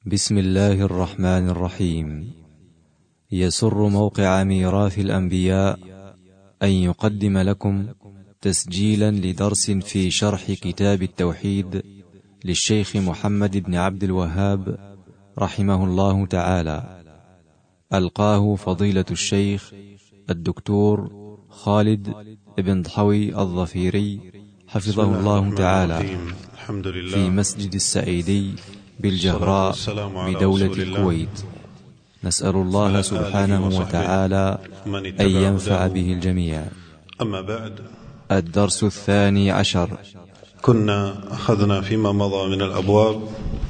بسم الله الرحمن الرحيم. يسر موقع ميراث الأنبياء أن يقدم لكم تسجيلا لدرس في شرح كتاب التوحيد للشيخ محمد بن عبد الوهاب رحمه الله تعالى، ألقاه فضيلة الشيخ الدكتور خالد بن ضحوي الظفيري حفظه الله تعالى في مسجد السعيدي بالجهراء بدولة الكويت. نسأل الله سبحانه وتعالى أن ينفع به الجميع. أما بعد، الدرس 12. كنا أخذنا فيما مضى من الأبواب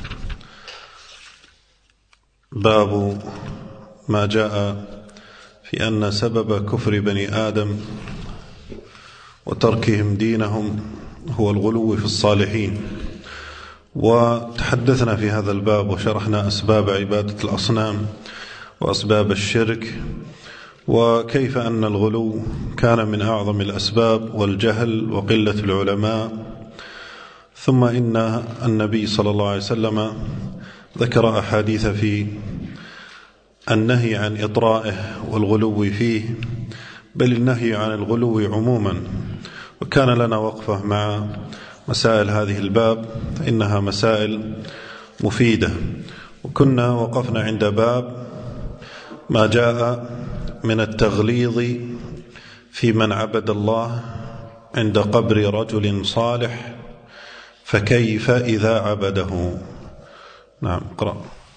باب ما جاء في أن سبب كفر بني آدم وتركهم دينهم هو الغلو في الصالحين، وتحدثنا في هذا الباب وشرحنا أسباب عبادة الأصنام وأسباب الشرك، وكيف أن الغلو كان من أعظم الأسباب، والجهل وقلة العلماء. ثم إن النبي صلى الله عليه وسلم ذكر أحاديث في النهي عن إطرائه والغلو فيه، بل النهي عن الغلو عموما. وكان لنا وقفة مع مسائل هذه الباب، فإنها مسائل مفيدة. وكنا وقفنا عند باب ما جاء من التغليظ في من عبد الله عند قبر رجل صالح، فكيف إذا عبده. نعم، اقرأ.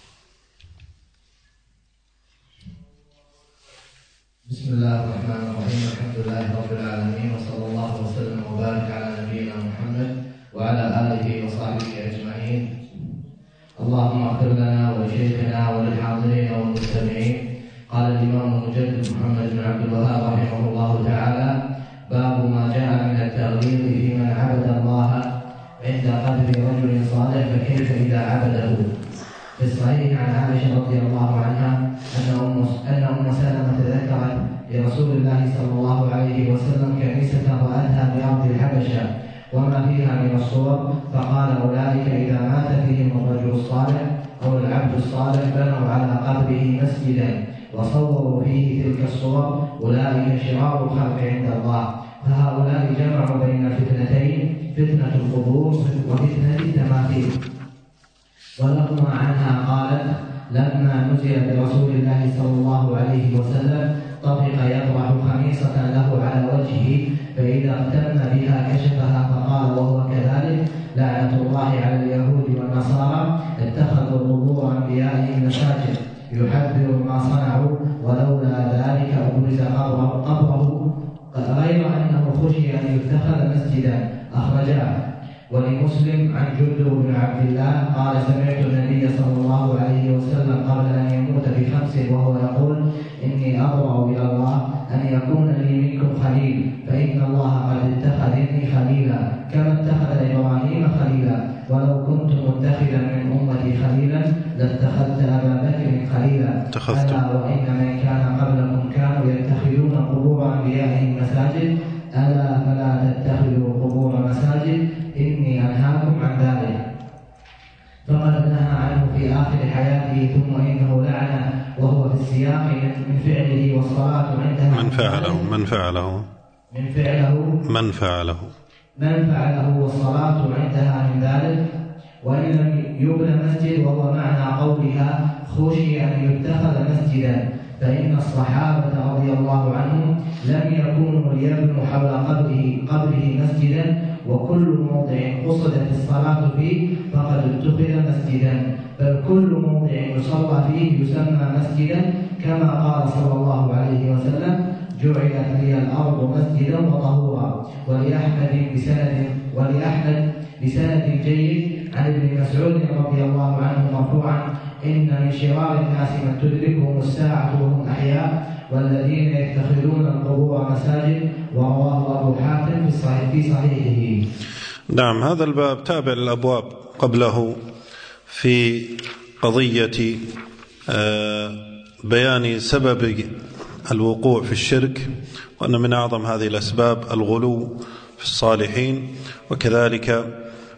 بسم الله الرحمن الرحيم. الحمد لله رب العالمين، وصلى الله وسلم وبارك على نبينا محمد وعلى آله وصحبه أجمعين. اللهم اغفر لنا ولشيخنا وللحاضرين والمستمعين. قال الإمام المجدد محمد بن عبد الوهاب رحمه الله تعالى: باب ما جاء من التغليظ في من عبد الله عند قبر رجل صالح، فكيف إذا عبده. في الصحيح عن عائشة رضي الله عنها أن أم سلمة ذكرت لرسول الله صلى الله عليه وسلم كنيسة رأتها بأرض الحبشة وما فيها من الصور، فقال: أولئك إذا مات فيهم الرجل الصالح أو العبد الصالح بنوا على قبره مسجدا وصوروا فيه تلك الصور، أولئك شرار الخلق عند الله. فهؤلاء جمعوا بين الفتنتين، فتنة القبور وفتنة التماثيل. ولهما عنها قالت: لما نزل برسول الله صلى الله عليه وسلم طفق يطرح خميصة له على وجهه، فإذا اغتم بها كشفها، فقال وهو كذلك: لعنة الله على اليهود والنصارى اتخذوا قبور أنبيائهم مساجد يحذر ما صنعوا، ولولا ذلك أبرز قبره غير أنه خشي أن يتخذ مسجدا. أخرجاه. ولمسلم عن جندب بن عبد الله قال: سمعت النبي صلى الله عليه وسلم قبل أن يموت ب5 وهو يقول: إني أبرأ إلى الله أن يكون لي منكم خليل، فإن الله قد اتخذني خليلا كما اتخذ إبراهيم خليلا، ولو كنت متخذا من أمتي خليلا لاتخذت أبا بكر خليلا. ألا وإن من كان قبلكم كانوا يتخذون قبور أنبيائهم مساجد، ألا فلا تتخذوا قبور مساجد، إني أنهاكم عن ذلك. فقد نهى عنه في آخر حياته، ثم إنه لعنه وهو في السياق من فعله والصلاة عندها من فعله والصلاة عندها من ذلك. وإن لم يبنى مسجد، وهو معنى قولها خشي أن يتخذ مسجدا، فإن الصحابة رضي الله عنهم لم يكونوا ليبنوا حول قبره مسجدا، وكل موضع قصدت الصلاة فيه فقد اتخذ مسجدا، بل كل موضع يصلى فيه يسمى مسجدا، كما قال صلى الله عليه وسلم: جعلت لي الأرض مسجدا وطهورا. ولأحمد بسند جيد عن ابن مسعود رضي الله عنه مرفوعا: إن من شرار الناس من تدركهم الساعة وهم أحياء، والذين يتخذون القبور مساجد. ورواه أبو حاتم في صحيحه. نعم، هذا الباب تابع للأبواب قبله في قضية بيان سبب الوقوع في الشرك، وأن من أعظم هذه الأسباب الغلو في الصالحين، وكذلك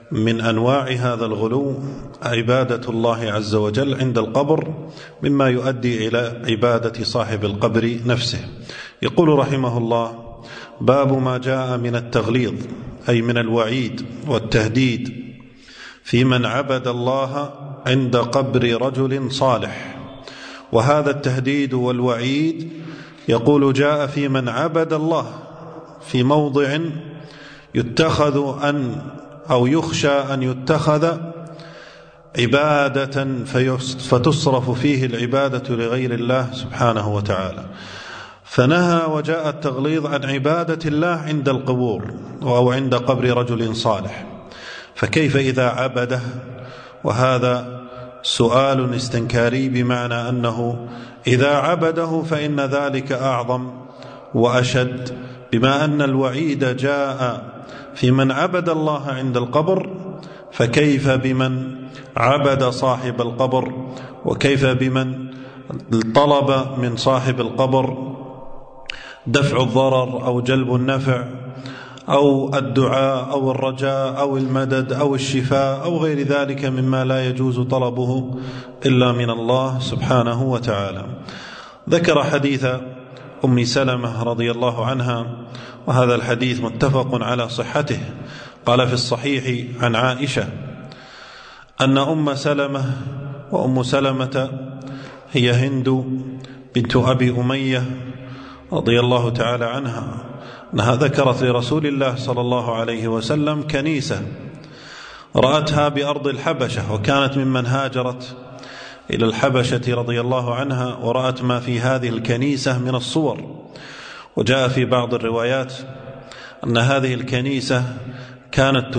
من أنواع هذا الغلو عبادة الله عز وجل عند القبر، مما يؤدي إلى عبادة صاحب القبر نفسه. يقول رحمه الله: باب ما جاء من التغليظ، أي من الوعيد والتهديد في من عبد الله عند قبر رجل صالح. وهذا التهديد والوعيد يقول جاء في من عبد الله في موضع يتخذ أو يخشى أن يتخذ عبادة فتصرف فيه العبادة لغير الله سبحانه وتعالى، فنهى وجاء التغليظ عن عبادة الله عند القبور أو عند قبر رجل صالح. فكيف إذا عبده؟ وهذا سؤال استنكاري، بمعنى أنه إذا عبده فإن ذلك أعظم وأشد، بما أن الوعيد جاء في من عبد الله عند القبر، فكيف بمن عبد صاحب القبر؟ وكيف بمن طلب من صاحب القبر دفع الضرر أو جلب النفع أو الدعاء أو الرجاء أو المدد أو الشفاء أو غير ذلك مما لا يجوز طلبه إلا من الله سبحانه وتعالى. ذكر حديث أم سلمة رضي الله عنها، وهذا الحديث متفق على صحته. قال في الصحيح عن عائشة أن أم سلمة، وأم سلمة هي هند بنت أبي أمية رضي الله تعالى عنها، أنها ذكرت لرسول الله صلى الله عليه وسلم كنيسة رأتها بأرض الحبشة، وكانت ممن هاجرت إلى الحبشة رضي الله عنها، ورأت ما في هذه الكنيسة من الصور. وجاء في بعض الروايات أن هذه الكنيسة كانت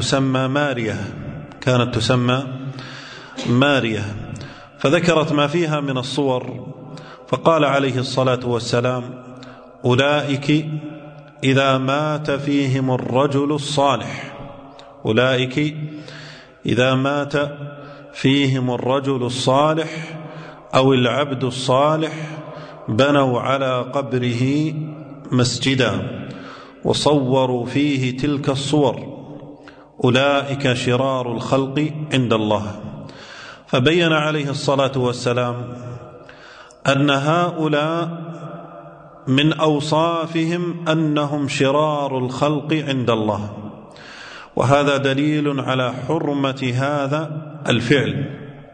تسمى مارية، فذكرت ما فيها من الصور، فقال عليه الصلاة والسلام: أولئك إذا مات فيهم الرجل الصالح، أولئك إذا مات فيهم الرجل الصالح أو العبد الصالح بنوا على قبره مسجدا وصوروا فيه تلك الصور، أولئك شرار الخلق عند الله. فبين عليه الصلاة والسلام أن هؤلاء من أوصافهم أنهم شرار الخلق عند الله، وهذا دليل على حرمة هذا الفعل.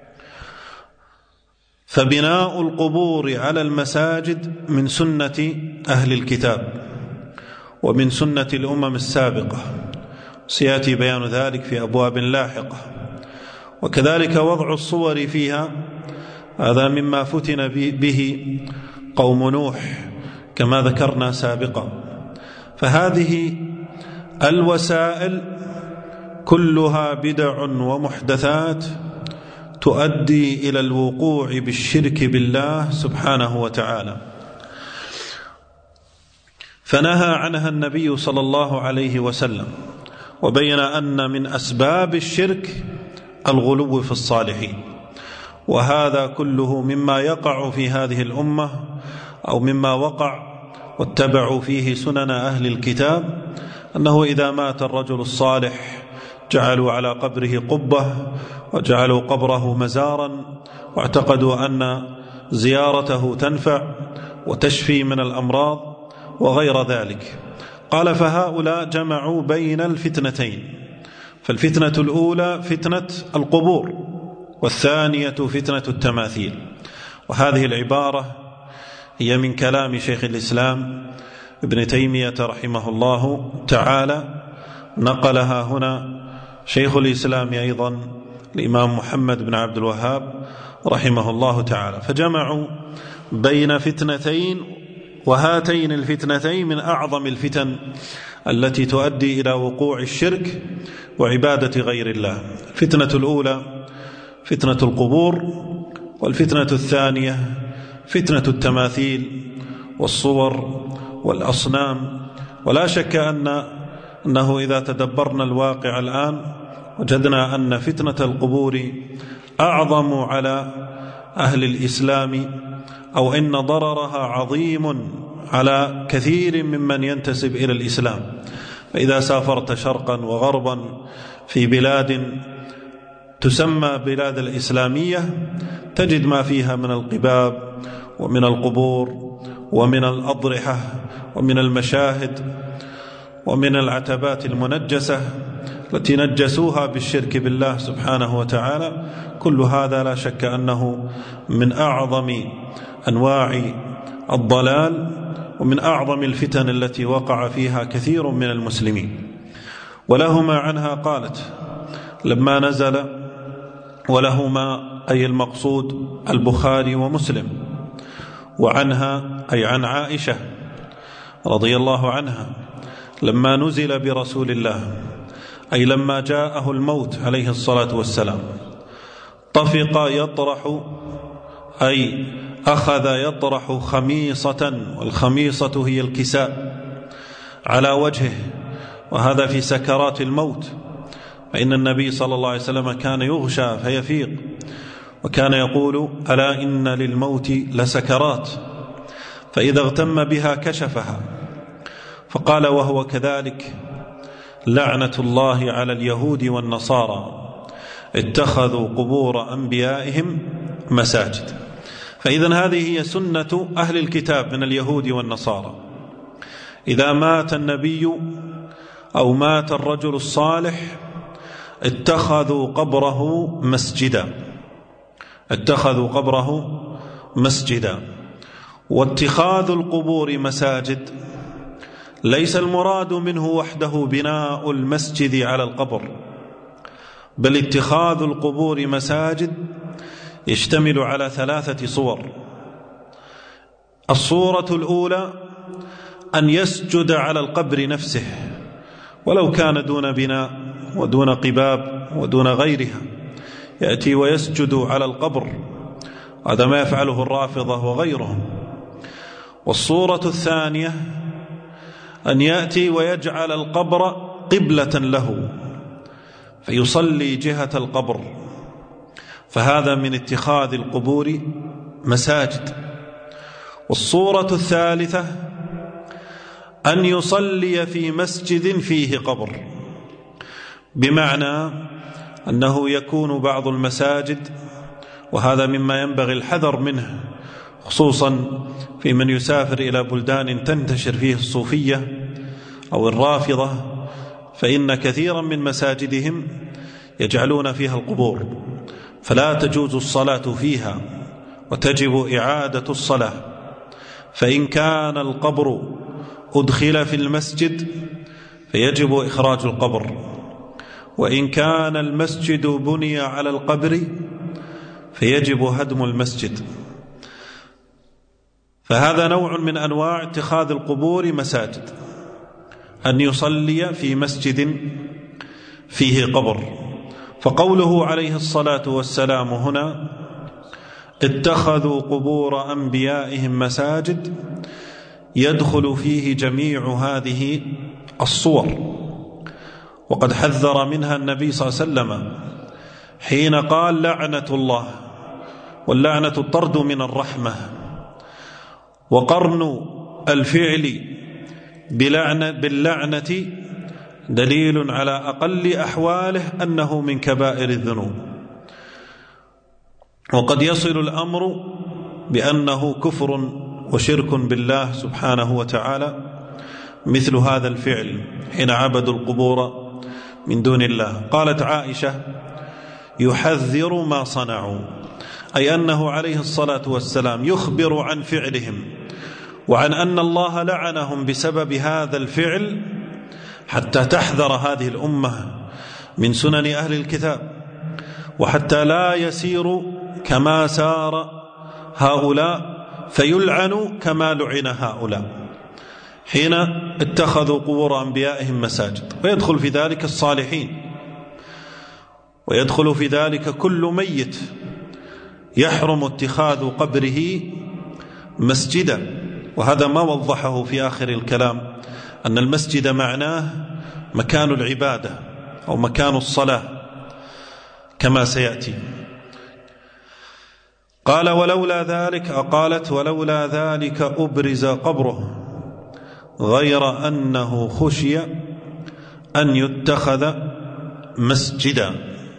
فبناء القبور على المساجد من سنة أهل الكتاب ومن سنة الأمم السابقة، سيأتي بيان ذلك في أبواب لاحقة. وكذلك وضع الصور فيها، هذا مما فتن به قوم نوح كما ذكرنا سابقا. فهذه الوسائل كلها بدع ومحدثات تؤدي إلى الوقوع بالشرك بالله سبحانه وتعالى، فنهى عنها النبي صلى الله عليه وسلم، وبين أن من أسباب الشرك الغلو في الصالحين. وهذا كله مما يقع في هذه الأمة، أو مما وقع واتبعوا فيه سنن أهل الكتاب، أنه إذا مات الرجل الصالح جعلوا على قبره قبة، وجعلوا قبره مزارا، واعتقدوا أن زيارته تنفع وتشفي من الأمراض وغير ذلك. قال: فهؤلاء جمعوا بين الفتنتين، فالفتنة الأولى فتنة القبور، والثانية فتنة التماثيل. وهذه العبارة هي من كلام شيخ الإسلام ابن تيمية رحمه الله تعالى، نقلها هنا شيخ الإسلام أيضا الإمام محمد بن عبد الوهاب رحمه الله تعالى. فجمعوا بين فتنتين، وهاتين الفتنتين من أعظم الفتن التي تؤدي إلى وقوع الشرك وعبادة غير الله. الفتنة الأولى فتنة القبور، والفتنة الثانية فتنة التماثيل والصور والأصنام. ولا شك أنه إذا تدبرنا الواقع الآن وجدنا أن فتنة القبور أعظم على أهل الإسلام، أو إن ضررها عظيم على كثير ممن ينتسب إلى الإسلام. فإذا سافرت شرقا وغربا في بلاد تسمى بلاد الإسلامية تجد ما فيها من القباب ومن القبور ومن الأضرحة ومن المشاهد ومن العتبات المنجسة التي نجسوها بالشرك بالله سبحانه وتعالى. كل هذا لا شك أنه من أعظم أنواع الضلال ومن أعظم الفتن التي وقع فيها كثير من المسلمين. ولهما عنها قالت لما نزل، ولهما أي المقصود البخاري ومسلم، وعنها أي عن عائشة رضي الله عنها لما نزل برسول الله، أي لما جاءه الموت عليه الصلاة والسلام، طفق يطرح، أي أخذ يطرح خميصة، والخميصة هي الكساء، على وجهه، وهذا في سكرات الموت، فإن النبي صلى الله عليه وسلم كان يغشى فيفيق، وكان يقول ألا إن للموت لسكرات، فإذا اغتم بها كشفها. فقال وهو كذلك لعنة الله على اليهود والنصارى اتخذوا قبور أنبيائهم مساجد. فإذن هذه هي سنة أهل الكتاب من اليهود والنصارى، إذا مات النبي أو مات الرجل الصالح اتخذوا قبره مسجدا، اتخذوا قبره مسجدا. واتخاذ القبور مساجد ليس المراد منه وحده بناء المسجد على القبر، بل اتخاذ القبور مساجد يشتمل على 3 صور. الصورة الأولى أن يسجد على القبر نفسه، ولو كان دون بناء ودون قباب ودون غيرها، يأتي ويسجد على القبر، هذا ما يفعله الرافضة وغيرهم. والصورة الثانية أن يأتي ويجعل القبر قبلة له فيصلي جهة القبر، فهذا من اتخاذ القبور مساجد. والصورة الثالثة أن يصلي في مسجد فيه قبر، بمعنى أنه يكون بعض المساجد، وهذا مما ينبغي الحذر منه خصوصا في من يسافر إلى بلدان تنتشر فيه الصوفية أو الرافضة، فإن كثيرا من مساجدهم يجعلون فيها القبور، فلا تجوز الصلاة فيها وتجب إعادة الصلاة. فإن كان القبر أدخل في المسجد فيجب إخراج القبر، وإن كان المسجد بني على القبر فيجب هدم المسجد. فهذا نوع من أنواع اتخاذ القبور مساجد، أن يصلي في مسجد فيه قبر. فقوله عليه الصلاة والسلام هنا اتخذوا قبور أنبيائهم مساجد يدخل فيه جميع هذه الصور، وقد حذر منها النبي صلى الله عليه وسلم حين قال لعنة الله، واللعنة الطرد من الرحمة، وقرن الفعل باللعنة دليل على أقل أحواله أنه من كبائر الذنوب، وقد يصل الأمر بأنه كفر وشرك بالله سبحانه وتعالى مثل هذا الفعل حين عبدوا القبور من دون الله. قالت عائشة يحذر ما صنعوا، أي أنه عليه الصلاة والسلام يخبر عن فعلهم وعن أن الله لعنهم بسبب هذا الفعل، حتى تحذر هذه الأمة من سنن أهل الكتاب، وحتى لا يسيروا كما سار هؤلاء فيلعنوا كما لعن هؤلاء حين اتخذوا قبور أنبيائهم مساجد. ويدخل في ذلك الصالحين، ويدخل في ذلك كل ميت يحرم اتخاذ قبره مسجدا. وهذا ما وضحه في آخر الكلام، أن المسجد معناه مكان العبادة أو مكان الصلاة كما سيأتي. قال ولولا ذلك، قالت ولولا ذلك أبرز قبره، غير أنه خشي أن يتخذ مسجدا.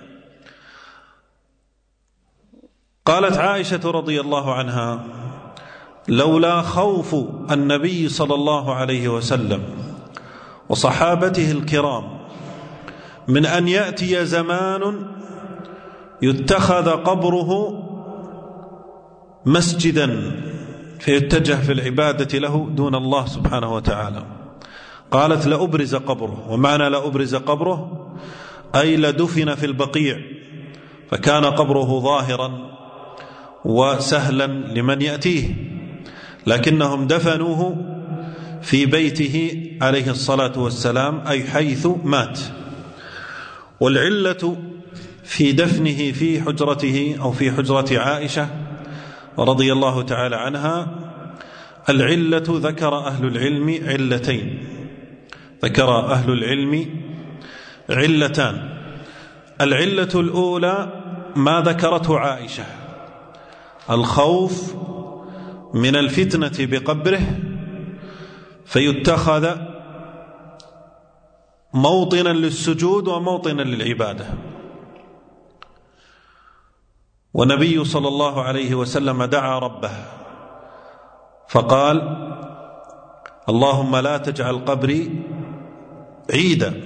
قالت عائشة رضي الله عنها: لولا خوف النبي صلى الله عليه وسلم وصحابته الكرام من أن يأتي زمان يتخذ قبره مسجدا فيتجه في العبادة له دون الله سبحانه وتعالى، قالت: لأبرز قبره. ومعنى لأبرز قبره أي لدفن في البقيع، فكان قبره ظاهرا وسهلا لمن يأتيه، لكنهم دفنوه في بيته عليه الصلاة والسلام، أي حيث مات. والعلة في دفنه في حجرته أو في حجرة عائشة رضي الله تعالى عنها، العلة ذكر أهل العلم علتين، ذكر أهل العلم علتان. العلة الأولى ما ذكرته عائشة: الخوف من الفتنة بقبره فيتخذ موطنا للسجود وموطنا للعبادة. والنبي صلى الله عليه وسلم دعا ربه فقال: اللهم لا تجعل قبري عيدا.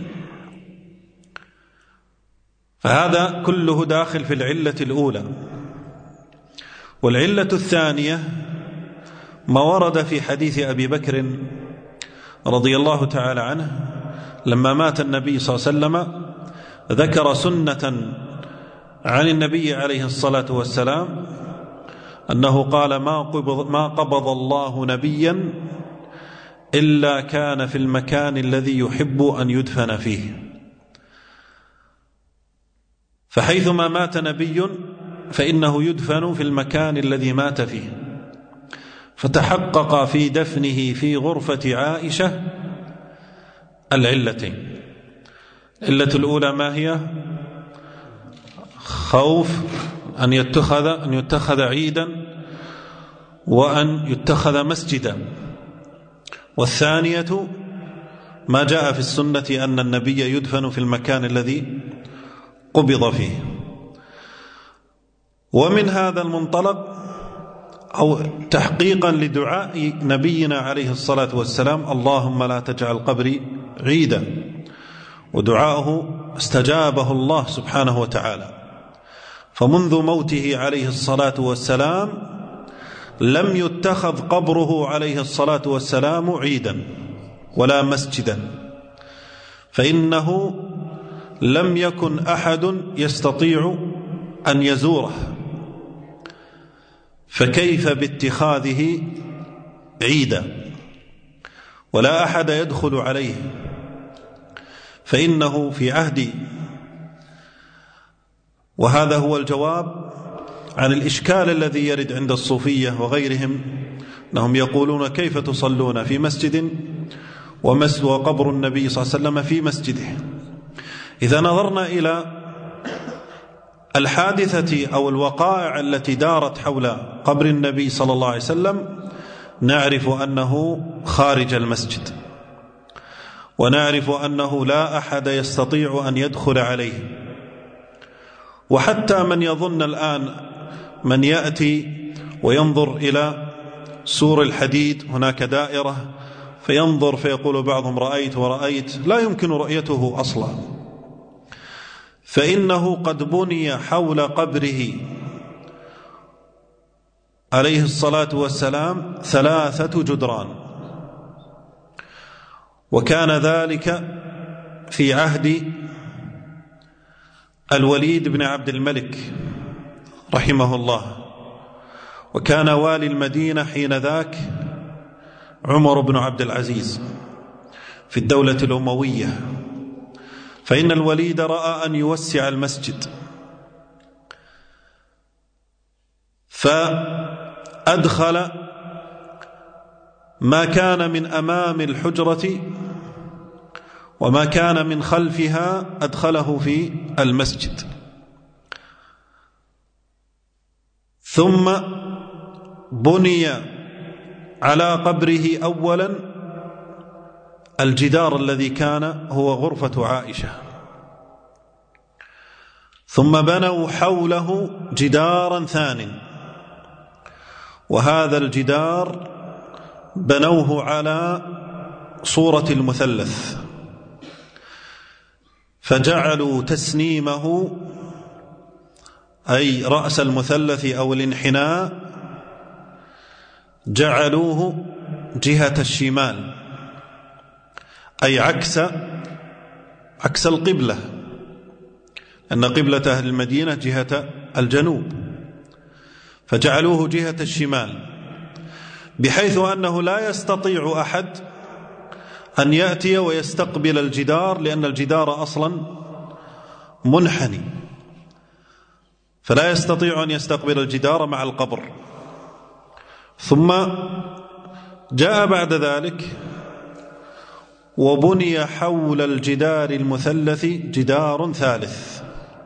فهذا كله داخل في العلة الأولى. والعلة الثانية ما ورد في حديث أبي بكر رضي الله تعالى عنه لما مات النبي صلى الله عليه وسلم، ذكر سنة عن النبي عليه الصلاة والسلام أنه قال: ما قبض الله نبيا إلا كان في المكان الذي يحب أن يدفن فيه. فحيثما مات نبي فإنه يدفن في المكان الذي مات فيه. فتحقق في دفنه في غرفة عائشة العلتين. العلة الأولى ما هي؟ خوف أن يتخذ عيدا وأن يتخذ مسجدا. والثانية ما جاء في السنة أن النبي يدفن في المكان الذي قبض فيه. ومن هذا المنطلق أو تحقيقا لدعاء نبينا عليه الصلاة والسلام: اللهم لا تجعل قبري عيدا، ودعاءه استجابه الله سبحانه وتعالى. فمنذ موته عليه الصلاة والسلام لم يتخذ قبره عليه الصلاة والسلام عيدا ولا مسجدا، فإنه لم يكن أحد يستطيع أن يزوره، فكيف باتخاذه عيدا؟ ولا أحد يدخل عليه، فإنه في عهد. وهذا هو الجواب عن الإشكال الذي يرد عند الصوفية وغيرهم، أنهم يقولون: كيف تصلون في مسجد وقبر النبي صلى الله عليه وسلم في مسجده؟ إذا نظرنا إلى الحادثة أو الوقائع التي دارت حول قبر النبي صلى الله عليه وسلم، نعرف أنه خارج المسجد، ونعرف أنه لا أحد يستطيع أن يدخل عليه. وحتى من يظن الآن، من يأتي وينظر إلى سور الحديد، هناك دائرة، فينظر فيقول بعضهم: رأيت ورأيت، لا يمكن رؤيته أصلا، فإنه قد بني حول قبره عليه الصلاة والسلام 3 جدران. وكان ذلك في عهد الوليد بن عبد الملك رحمه الله، وكان والي المدينة حين ذاك عمر بن عبد العزيز في الدولة الأموية. فإن الوليد رأى أن يوسع المسجد، فأدخل ما كان من أمام الحجرة وما كان من خلفها أدخله في المسجد. ثم بني على قبره أولا الجدار الذي كان هو غرفة عائشة، ثم بنوا حوله جدارا ثانٍ، وهذا الجدار بنوه على صورة المثلث، فجعلوا تسنيمه أي رأس المثلث أو الانحناء جعلوه جهة الشمال، أي عكس القبلة، أن قبلة أهل المدينة جهة الجنوب، فجعلوه جهة الشمال، بحيث أنه لا يستطيع أحد أن يأتي ويستقبل الجدار، لأن الجدار أصلا منحني، فلا يستطيع أن يستقبل الجدار مع القبر. ثم جاء بعد ذلك وبني حول الجدار المثلث جدار ثالث،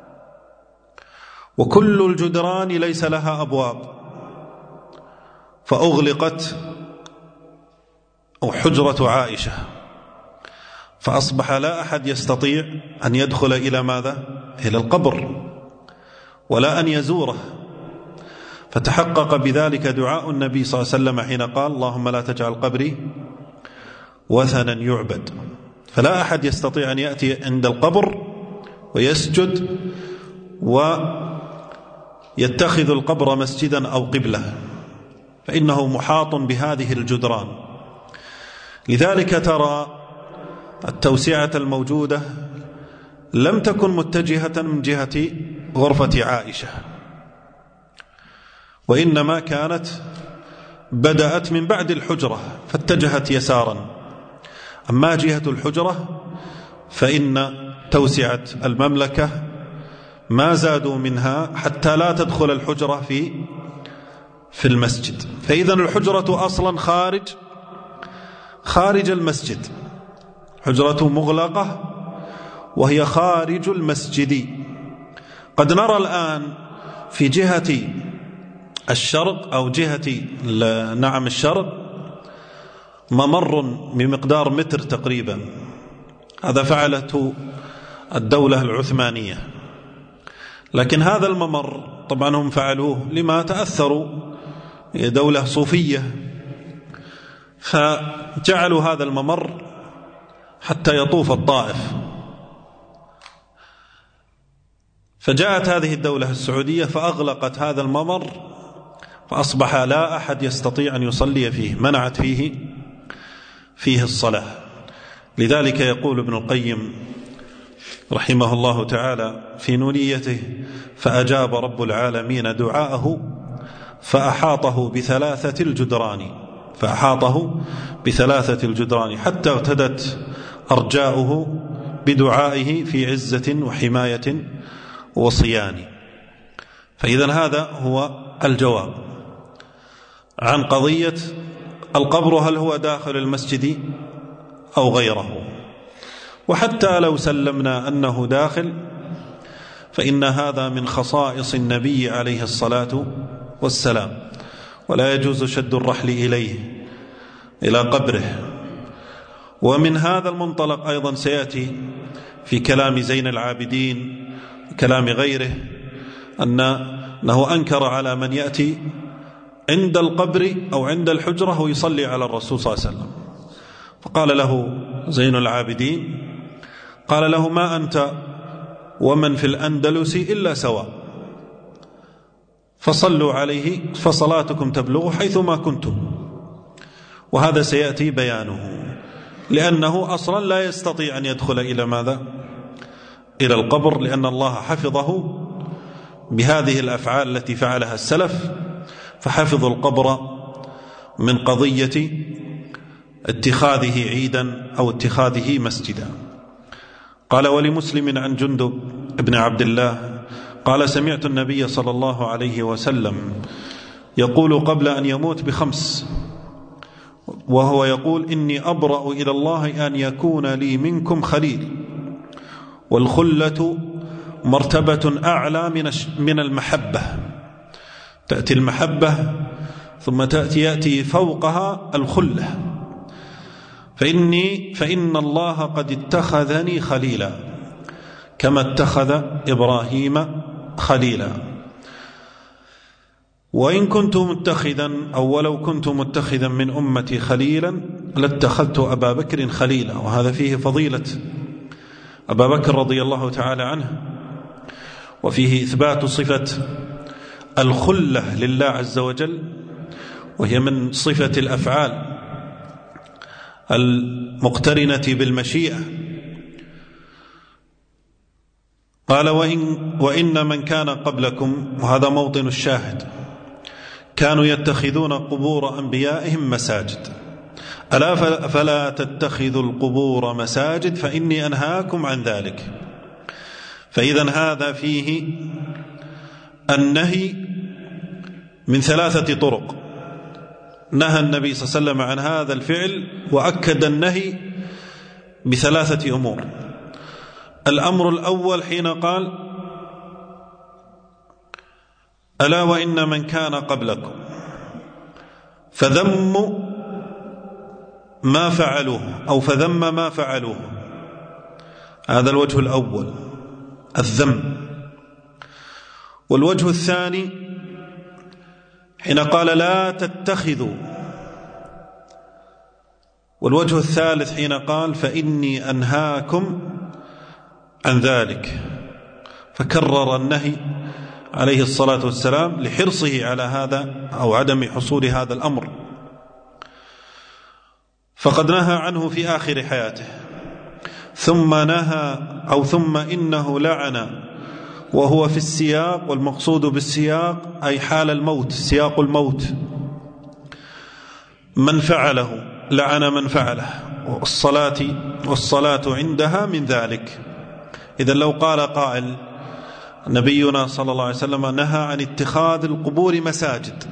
وكل الجدران ليس لها أبواب، فأغلقت أو حجرة عائشة، فأصبح لا أحد يستطيع أن يدخل إلى ماذا؟ إلى القبر، ولا أن يزوره. فتحقق بذلك دعاء النبي صلى الله عليه وسلم حين قال: اللهم لا تجعل قبري وثنا يعبد. فلا أحد يستطيع أن يأتي عند القبر ويسجد ويتخذ القبر مسجدا أو قبلة، فإنه محاط بهذه الجدران. لذلك ترى التوسعة الموجودة لم تكن متجهة من جهة غرفة عائشة، وإنما كانت بدأت من بعد الحجرة فاتجهت يسارا. أما جهة الحجرة فإن توسعة المملكة ما زادوا منها حتى لا تدخل الحجرة في المسجد. فإذا الحجرة أصلا خارج المسجد، حجرة مغلقة وهي خارج المسجد. قد نرى الآن في جهة الشرق أو جهة الشرق ممر بمقدار متر تقريبا، هذا فعلته الدولة العثمانية، لكن هذا الممر طبعا هم فعلوه لما تأثروا دولة صوفية، فجعلوا هذا الممر حتى يطوف الطائف. فجاءت هذه الدولة السعودية فأغلقت هذا الممر، فأصبح لا أحد يستطيع أن يصلي فيه، منعت فيه الصلاة. لذلك يقول ابن القيم رحمه الله تعالى في نونيته: فأجاب رب العالمين دعاءه فأحاطه بثلاثة الجدران حتى ارتدت أرجاؤه بدعائه في عزة وحماية وصيان. فإذا هذا هو الجواب عن قضية القبر، هل هو داخل المسجد أو غيره. وحتى لو سلمنا أنه داخل فإن هذا من خصائص النبي عليه الصلاة والسلام، ولا يجوز شد الرحل إلى قبره. ومن هذا المنطلق أيضا سيأتي في كلام زين العابدين كلام غيره أنه أنكر على من يأتي عند القبر أو عند الحجرة ويصلي على الرسول صلى الله عليه وسلم، فقال له زين العابدين، قال له: ما أنت ومن في الأندلس إلا سواء، فصلوا عليه فصلاتكم تبلغ حيثما كنتم. وهذا سيأتي بيانه، لأنه أصلا لا يستطيع أن يدخل إلى ماذا؟ إلى القبر، لأن الله حفظه بهذه الأفعال التي فعلها السلف، فحفظوا القبر من قضية اتخاذه عيدا أو اتخاذه مسجدا. قال: ولمسلم عن جندب ابن عبد الله قال: سمعت النبي صلى الله عليه وسلم يقول قبل أن يموت ب5، وهو يقول: إني أبرأ إلى الله أن يكون لي منكم خليل، والخلة مرتبة أعلى من المحبة. تأتي المحبة ثم يأتي فوقها الخلة. فإن الله قد اتخذني خليلا، كما اتخذ إبراهيم خليلا. وإن كنت متخذا أو ولو كنت متخذا من أمتي خليلا لاتخذت أبا بكر خليلا. وهذا فيه فضيلة أبا بكر رضي الله تعالى عنه، وفيه إثبات صفة الخلة لله عز وجل، وهي من صفة الأفعال المقترنة بالمشيئة. قال وإن من كان قبلكم، وهذا موطن الشاهد، كانوا يتخذون قبور أنبيائهم مساجد، ألا فلا تتخذوا القبور مساجد فإني أنهاكم عن ذلك. فإذا هذا فيه النهي من 3 طرق. نهى النبي صلى الله عليه وسلم عن هذا الفعل، وأكد النهي ب3 أمور. الأمر الأول حين قال ألا وإن من كان قبلكم، فذم ما فعلوه أو فذم ما فعلوه، هذا الوجه الأول الذم. والوجه الثاني حين قال لا تتخذوا، والوجه الثالث حين قال فإني أنهاكم عن ذلك، فكرر النهي عليه الصلاة والسلام لحرصه على هذا أو عدم حصول هذا الأمر. فقد نهى عنه في آخر حياته، ثم إنه لعن وهو في السياق، والمقصود بالسياق أي حال الموت، سياق الموت، من فعله لعن من فعله، والصلاة عندها من ذلك. إذن لو قال قائل نبينا صلى الله عليه وسلم نهى عن اتخاذ القبور مساجد،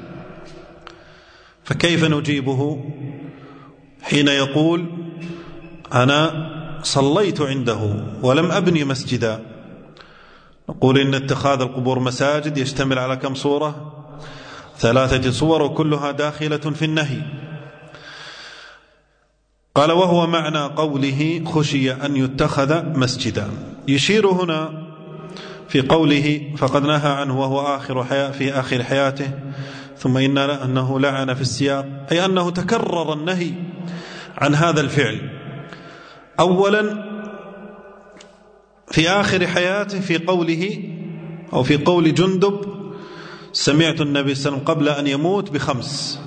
فكيف نجيبه حين يقول أنا صليت عنده ولم أبني مسجدا؟ نقول إن اتخاذ القبور مساجد يشتمل على كم صورة؟ 3 صور، وكلها داخلة في النهي. قال وهو معنى قوله خشي أن يتخذ مسجدا. يشير هنا في قوله فقد نهى عنه وهو في آخر حياته، ثم أنه لعن في السياق، أي أنه تكرر النهي عن هذا الفعل. أولا في آخر حياته في قوله أو في قول جندب سمعت النبي صلى الله عليه وسلم قبل أن يموت ب5،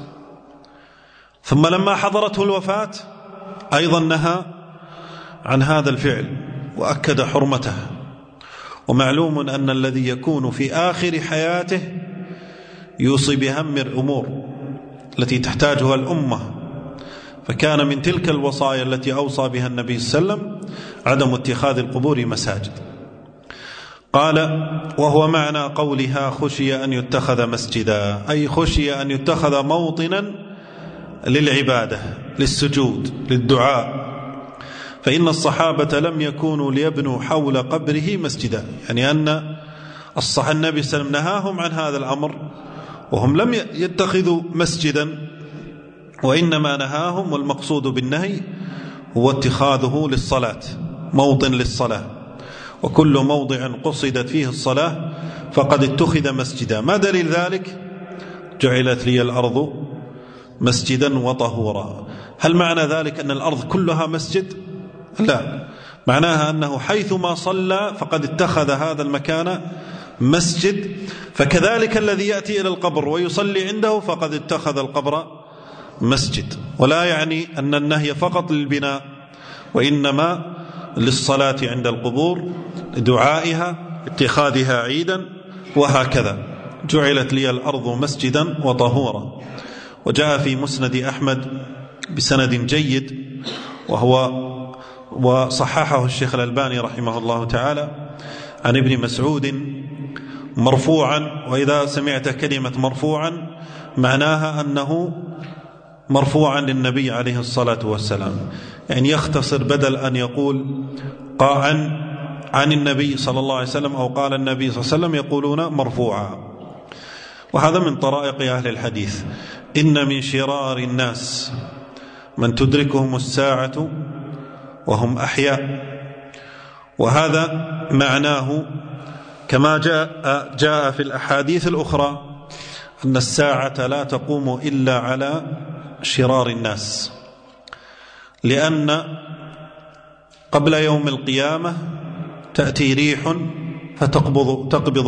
ثم لما حضرته الوفاة أيضا نهى عن هذا الفعل وأكد حرمته. ومعلوم أن الذي يكون في آخر حياته يوصي بهم الأمور التي تحتاجها الأمة، فكان من تلك الوصايا التي أوصى بها النبي صلى الله عليه وسلم عدم اتخاذ القبور مساجد. قال وهو معنى قولها خشي أن يتخذ مسجدا، أي خشي أن يتخذ موطنا للعبادة، للسجود، للدعاء. فإن الصحابة لم يكونوا ليبنوا حول قبره مسجدا، يعني أن النبي صلى الله عليه وسلم نهاهم عن هذا الأمر وهم لم يتخذوا مسجدا، وإنما نهاهم، والمقصود بالنهي هو اتخاذه للصلاة، موطن للصلاة، وكل موضع قصدت فيه الصلاة فقد اتخذ مسجدا. ما دليل ذلك؟ جعلت لي الأرض مسجدا وطهورا. هل معنى ذلك أن الأرض كلها مسجد؟ لا، معناها أنه حيثما صلى فقد اتخذ هذا المكان مسجد. فكذلك الذي يأتي إلى القبر ويصلي عنده فقد اتخذ القبر مسجد. ولا يعني أن النهي فقط للبناء، وإنما للصلاة عند القبور، دعائها، اتخاذها عيدا، وهكذا. جعلت لي الأرض مسجدا وطهورا. وجاء في مسند أحمد بسند جيد وصححه الشيخ الألباني رحمه الله تعالى عن ابن مسعود مرفوعا. وإذا سمعت كلمة مرفوعا معناها أنه مرفوعا للنبي عليه الصلاة والسلام، يعني يختصر، بدل أن يقول عن النبي صلى الله عليه وسلم أو قال النبي صلى الله عليه وسلم، يقولون مرفوعا. وهذا من طرائق أهل الحديث. إن من شرار الناس من تدركهم الساعة وهم أحياء. وهذا فمعناه كما جاء في الأحاديث الأخرى أن الساعة لا تقوم إلا على شرار الناس، لأن قبل يوم القيامة تأتي ريح فتقبض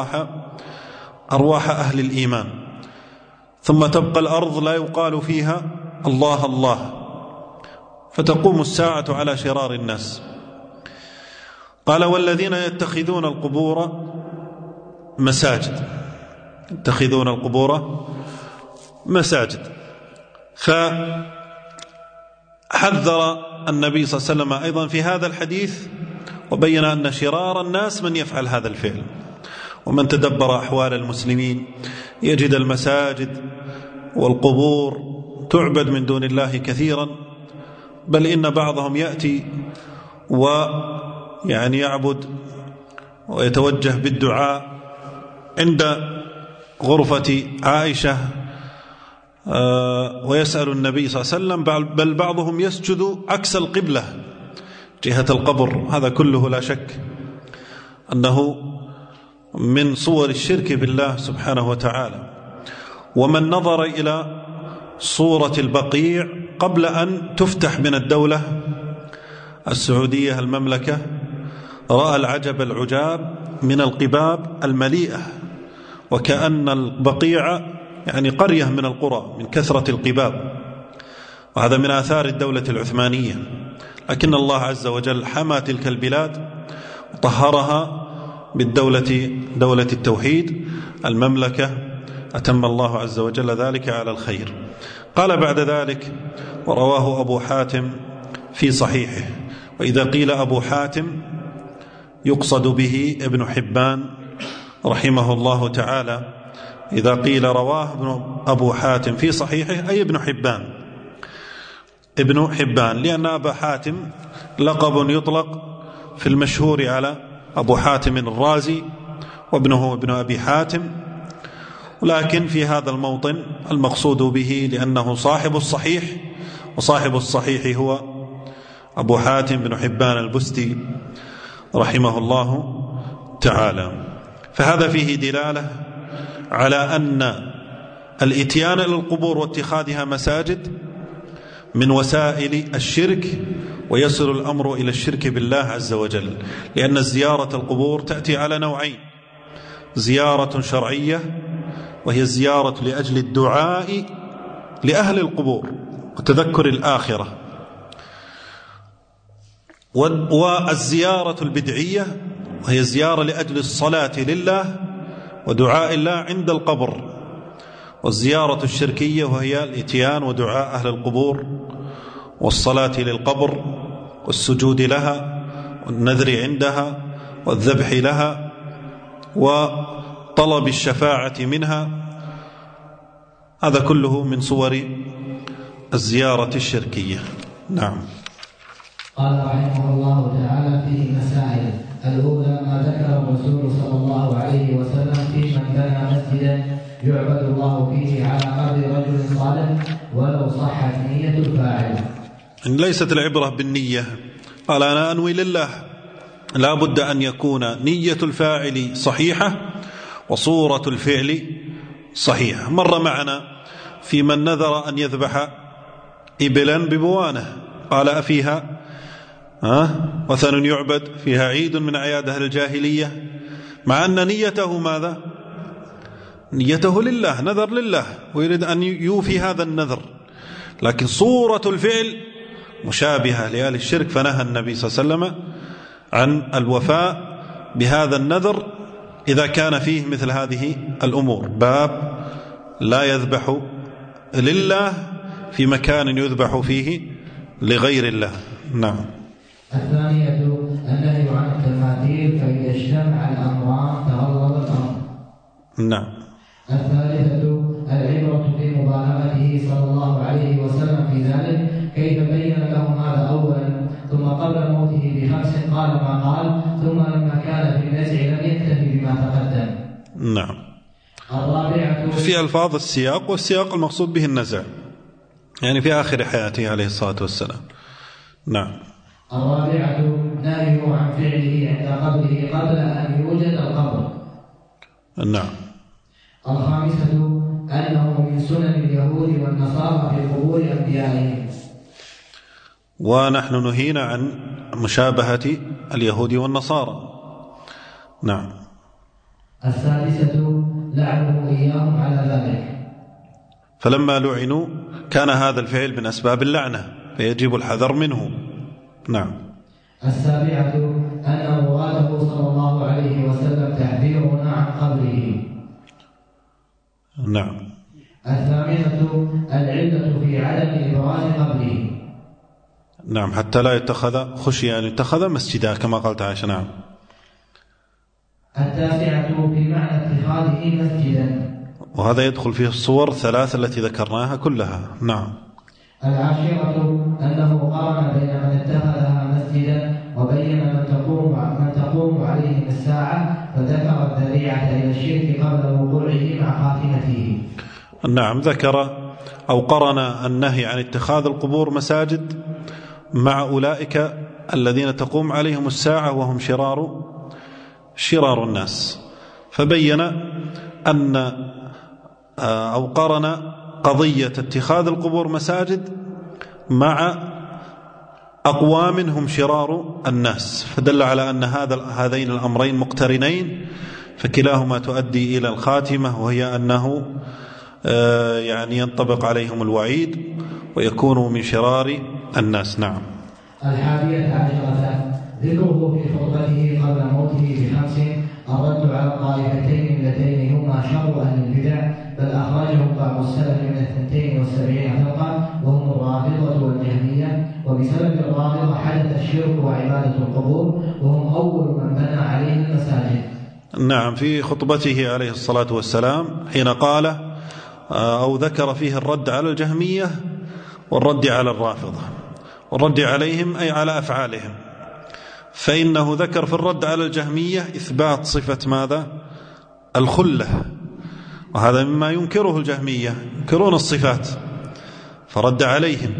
أرواح أهل الإيمان، ثم تبقى الأرض لا يقال فيها الله الله، فتقوم الساعة على شرار الناس. قال والذين يتخذون القبور مساجد، يتخذون القبور مساجد. فحذر النبي صلى الله عليه وسلم أيضا في هذا الحديث، وبين أن شرار الناس من يفعل هذا الفعل. ومن تدبر أحوال المسلمين يجد المساجد والقبور تعبد من دون الله كثيرا، بل إن بعضهم يأتي ويعني يعبد ويتوجه بالدعاء عند غرفة عائشة ويسأل النبي صلى الله عليه وسلم، بل بعضهم يسجد عكس القبلة جهة القبر. هذا كله لا شك أنه من صور الشرك بالله سبحانه وتعالى. ومن نظر إلى صورة البقيع قبل أن تفتح من الدولة السعودية المملكة رأى العجب العجاب من القباب المليئة، وكأن البقيع يعني قرية من القرى من كثرة القباب، وهذا من آثار الدولة العثمانية. لكن الله عز وجل حمى تلك البلاد وطهرها دولة التوحيد المملكة، أتم الله عز وجل ذلك على الخير. قال بعد ذلك ورواه أبو حاتم في صحيحه. وإذا قيل أبو حاتم يقصد به ابن حبان رحمه الله تعالى. إذا قيل رواه أبو حاتم في صحيحه أي ابن حبان، لأن أبا حاتم لقب يطلق في المشهور على أبو حاتم الرازي وابنه ابن أبي حاتم، ولكن في هذا الموطن المقصود به لأنه صاحب الصحيح، وصاحب الصحيح هو أبو حاتم بن حبان البستي رحمه الله تعالى. فهذا فيه دلالة على أن الإتيان إلى القبور واتخاذها مساجد من وسائل الشرك، ويصل الأمر إلى الشرك بالله عز وجل، لأن زيارة القبور تأتي على نوعين: زيارة شرعية وهي الزيارة لأجل الدعاء لأهل القبور وتذكر الآخرة، والزيارة البدعية وهي الزيارة لأجل الصلاة لله ودعاء الله عند القبر، والزيارة الشركية وهي الإتيان ودعاء أهل القبور والصلاة للقبر والسجود لها والنذر عندها والذبح لها وطلب الشفاعة منها. هذا كله من صور الزيارة الشركية. نعم. قال رحمه الله تعالى فيه مسائل. الأولى ما ذكر الرسول صلى الله عليه وسلم في من بنى مسجدا يعبد الله فيه على قدر رجل صالح ولو صحت نية الفاعل. ليست العبرة بالنية، قال أنا أنوي لله، لا بد أن يكون نية الفاعل صحيحة وصورة الفعل صحيحة. مر معنا في من نذر أن يذبح إبلا ببوانه، قال أفيها وثن يعبد، فيها عيد من أعياد أهل الجاهلية، مع أن نيته ماذا؟ نيته لله، نذر لله ويريد أن يوفي هذا النذر، لكن صورة الفعل مشابهة لأهل الشرك، فنهى النبي صلى الله عليه وسلم عن الوفاء بهذا النذر إذا كان فيه مثل هذه الأمور. باب لا يذبح لله في مكان يذبح فيه لغير الله. نعم. الثانية النهي عن التماثيل، فإذا اجتمع الأمران تغلظ الأمر. نعم. الثالثة العبرة بمبالغته صلى الله عليه وسلم في ذلك، كيف بين لهم هذا أولا ثم قبل موته ب5 قال ما قال، ثم لما كان في النزع لم يكتفي بما تقدم. نعم. الرابعة في ألفاظ السياق، والسياق المقصود به النزع، يعني في آخر حياته عليه الصلاة والسلام. نعم. الرابعة نهيه عن فعله عند قبره قبل أن يوجد القبر. نعم. الخامسة أنه من سنن اليهود والنصارى في قبور أنبيائهم. ونحن نهينا عن مشابهة اليهود والنصارى. نعم. السادسة لعنه إياهم على ذلك، فلما لعنوا كان هذا الفعل من أسباب اللعنة فيجب الحذر منه. نعم. السابعة أن مراده صلى الله عليه وسلم تحذيرنا عن قبره. نعم. الثامنة العلة في عدم إبراز قبره. نعم، حتى لا يتخذ، خشي أن يتخذ مسجدا كما قالت عائشة. نعم. التاسعة في معنى اتخاذه مسجدا، وهذا يدخل فيه الصور الثلاث التي ذكرناها كلها. نعم. العاشرة أنه قارن بين من اتخذها مسجدا وبين من تقوم عليهم الساعة، فذكر الذريعة إلى الشرك قبل وقوعه مع خاتمته. نعم، ذكر أو قرن النهي عن اتخاذ القبور مساجد مع أولئك الذين تقوم عليهم الساعة وهم شرار الناس، فبين أن أو قرن قضية اتخاذ القبور مساجد مع أقوام هم شرار الناس، فدل على أن هذين الأمرين مقترنين، فكلاهما تؤدي إلى الخاتمة، وهي أنه يعني ينطبق عليهم الوعيد ويكونوا من شرار الناس. نعم. 11 ذكره في خطبته قبل موته ب5 الرد على الطائفتين اللتين هما شر أهل البدع، بل أخرجهم بعض السلف من 72 فرقة وهم الرافضة والجهمية، وبسبب الرافضة حدث الشرك وعبادة القبور، وهم أول من بنى عليه المساجد. نعم. في خطبته عليه الصلاة والسلام حين قال أو ذكر فيه الرد على الجهمية والرد على الرافضة، والرد عليهم أي على أفعالهم، فإنه ذكر في الرد على الجهمية إثبات صفة ماذا؟ الخلة، وهذا مما ينكره الجهمية، ينكرون الصفات، فرد عليهم.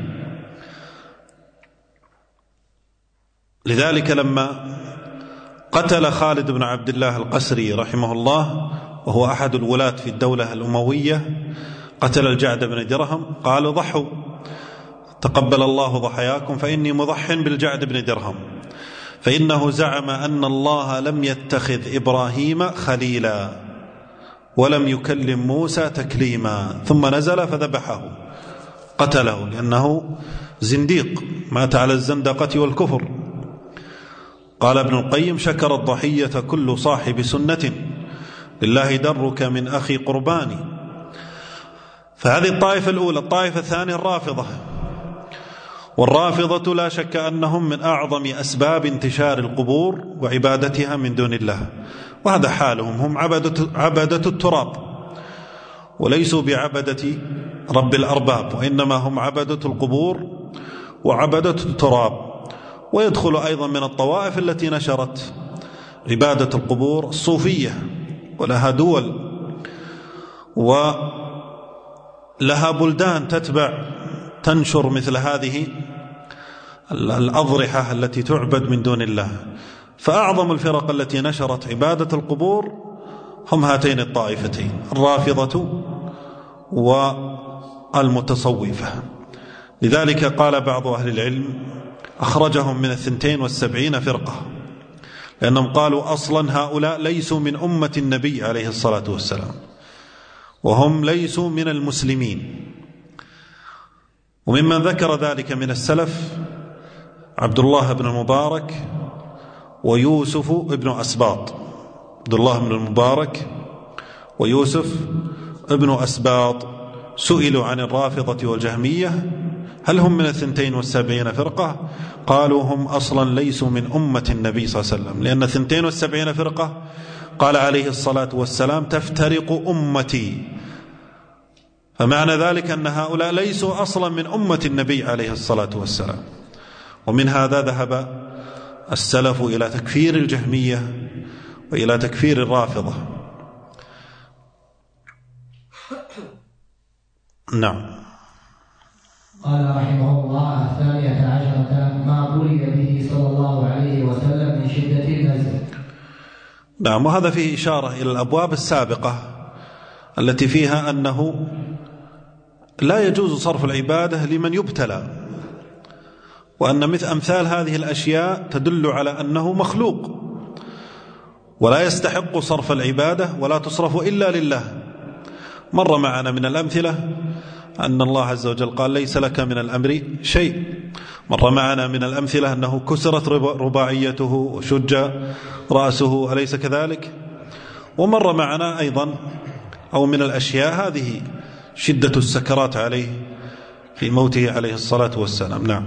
لذلك لما قتل خالد بن عبد الله القسري رحمه الله، وهو أحد الولاة في الدولة الأموية، قتل الجعد بن درهم، قال ضحوا تقبل الله ضحاياكم فإني مضح بالجعد بن درهم، فإنه زعم أن الله لم يتخذ إبراهيم خليلا ولم يكلم موسى تكليما، ثم نزل فذبحه قتله لأنه زنديق مات على الزندقة والكفر. قال ابن القيم: شكر الضحية كل صاحب سنة، لله درك من أخي قرباني. فهذه الطائفة الأولى. الطائفة الثانية الرافضة، والرافضة لا شك أنهم من أعظم أسباب انتشار القبور وعبادتها من دون الله، وهذا حالهم، هم عبدة التراب، وليسوا بعبدة رب الأرباب، وإنما هم عبدة القبور وعبدة التراب. ويدخل أيضا من الطوائف التي نشرت عبادة القبور الصوفية، ولها دول ولها بلدان تنشر مثل هذه الأضرحة التي تعبد من دون الله. فأعظم الفرق التي نشرت عبادة القبور هم هاتين الطائفتين، الرافضة والمتصوفة. لذلك قال بعض أهل العلم أخرجهم من 72 فرقة، لأنهم قالوا أصلا هؤلاء ليسوا من أمة النبي عليه الصلاة والسلام، وهم ليسوا من المسلمين. وممن ذكر ذلك من السلف عبد الله بن المبارك ويوسف بن أسباط. عبد الله بن المبارك ويوسف بن أسباط سئلوا عن الرافضة والجهمية هل هم من 72 فرقة؟ قالوا هم أصلا ليسوا من أمة النبي صلى الله عليه وسلم، لأن 72 فرقة قال عليه الصلاة والسلام تفترق أمتي، فمعنى ذلك أن هؤلاء ليسوا أصلا من أمة النبي عليه الصلاة والسلام. ومن هذا ذهب السلف إلى تكفير الجهمية وإلى تكفير الرافضة. نعم. قال رحمه الله: 12 ما بلي به صلى الله عليه وسلم من شدة النزع. نعم، وهذا فيه إشارة إلى الأبواب السابقة التي فيها أنه لا يجوز صرف العبادة لمن يبتلى، وأن مثل أمثال هذه الأشياء تدل على أنه مخلوق ولا يستحق صرف العبادة ولا تصرف إلا لله. مر معنا من الأمثلة أن الله عز وجل قال ليس لك من الأمر شيء. مر معنا من الأمثلة أنه كسرت رباعيته وشج رأسه، أليس كذلك؟ ومر معنا أيضا أو من الأشياء هذه شدة السكرات عليه في موته عليه الصلاة والسلام. نعم.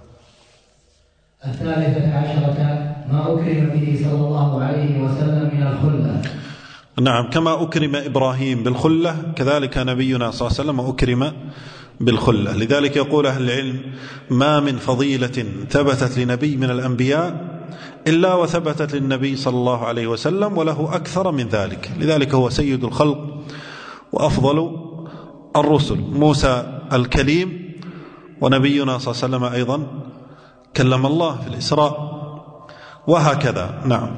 13 ما أكرم به صلى الله عليه وسلم من الخلة. نعم، كما أكرم إبراهيم بالخلة كذلك نبينا صلى الله عليه وسلم أكرم بالخلة. لذلك يقول أهل العلم ما من فضيلة ثبتت لنبي من الأنبياء إلا وثبتت للنبي صلى الله عليه وسلم وله أكثر من ذلك. لذلك هو سيد الخلق وأفضل الرسل. موسى الكليم، ونبينا صلى الله عليه وسلم أيضا كلم الله في الإسراء، وهكذا. نعم.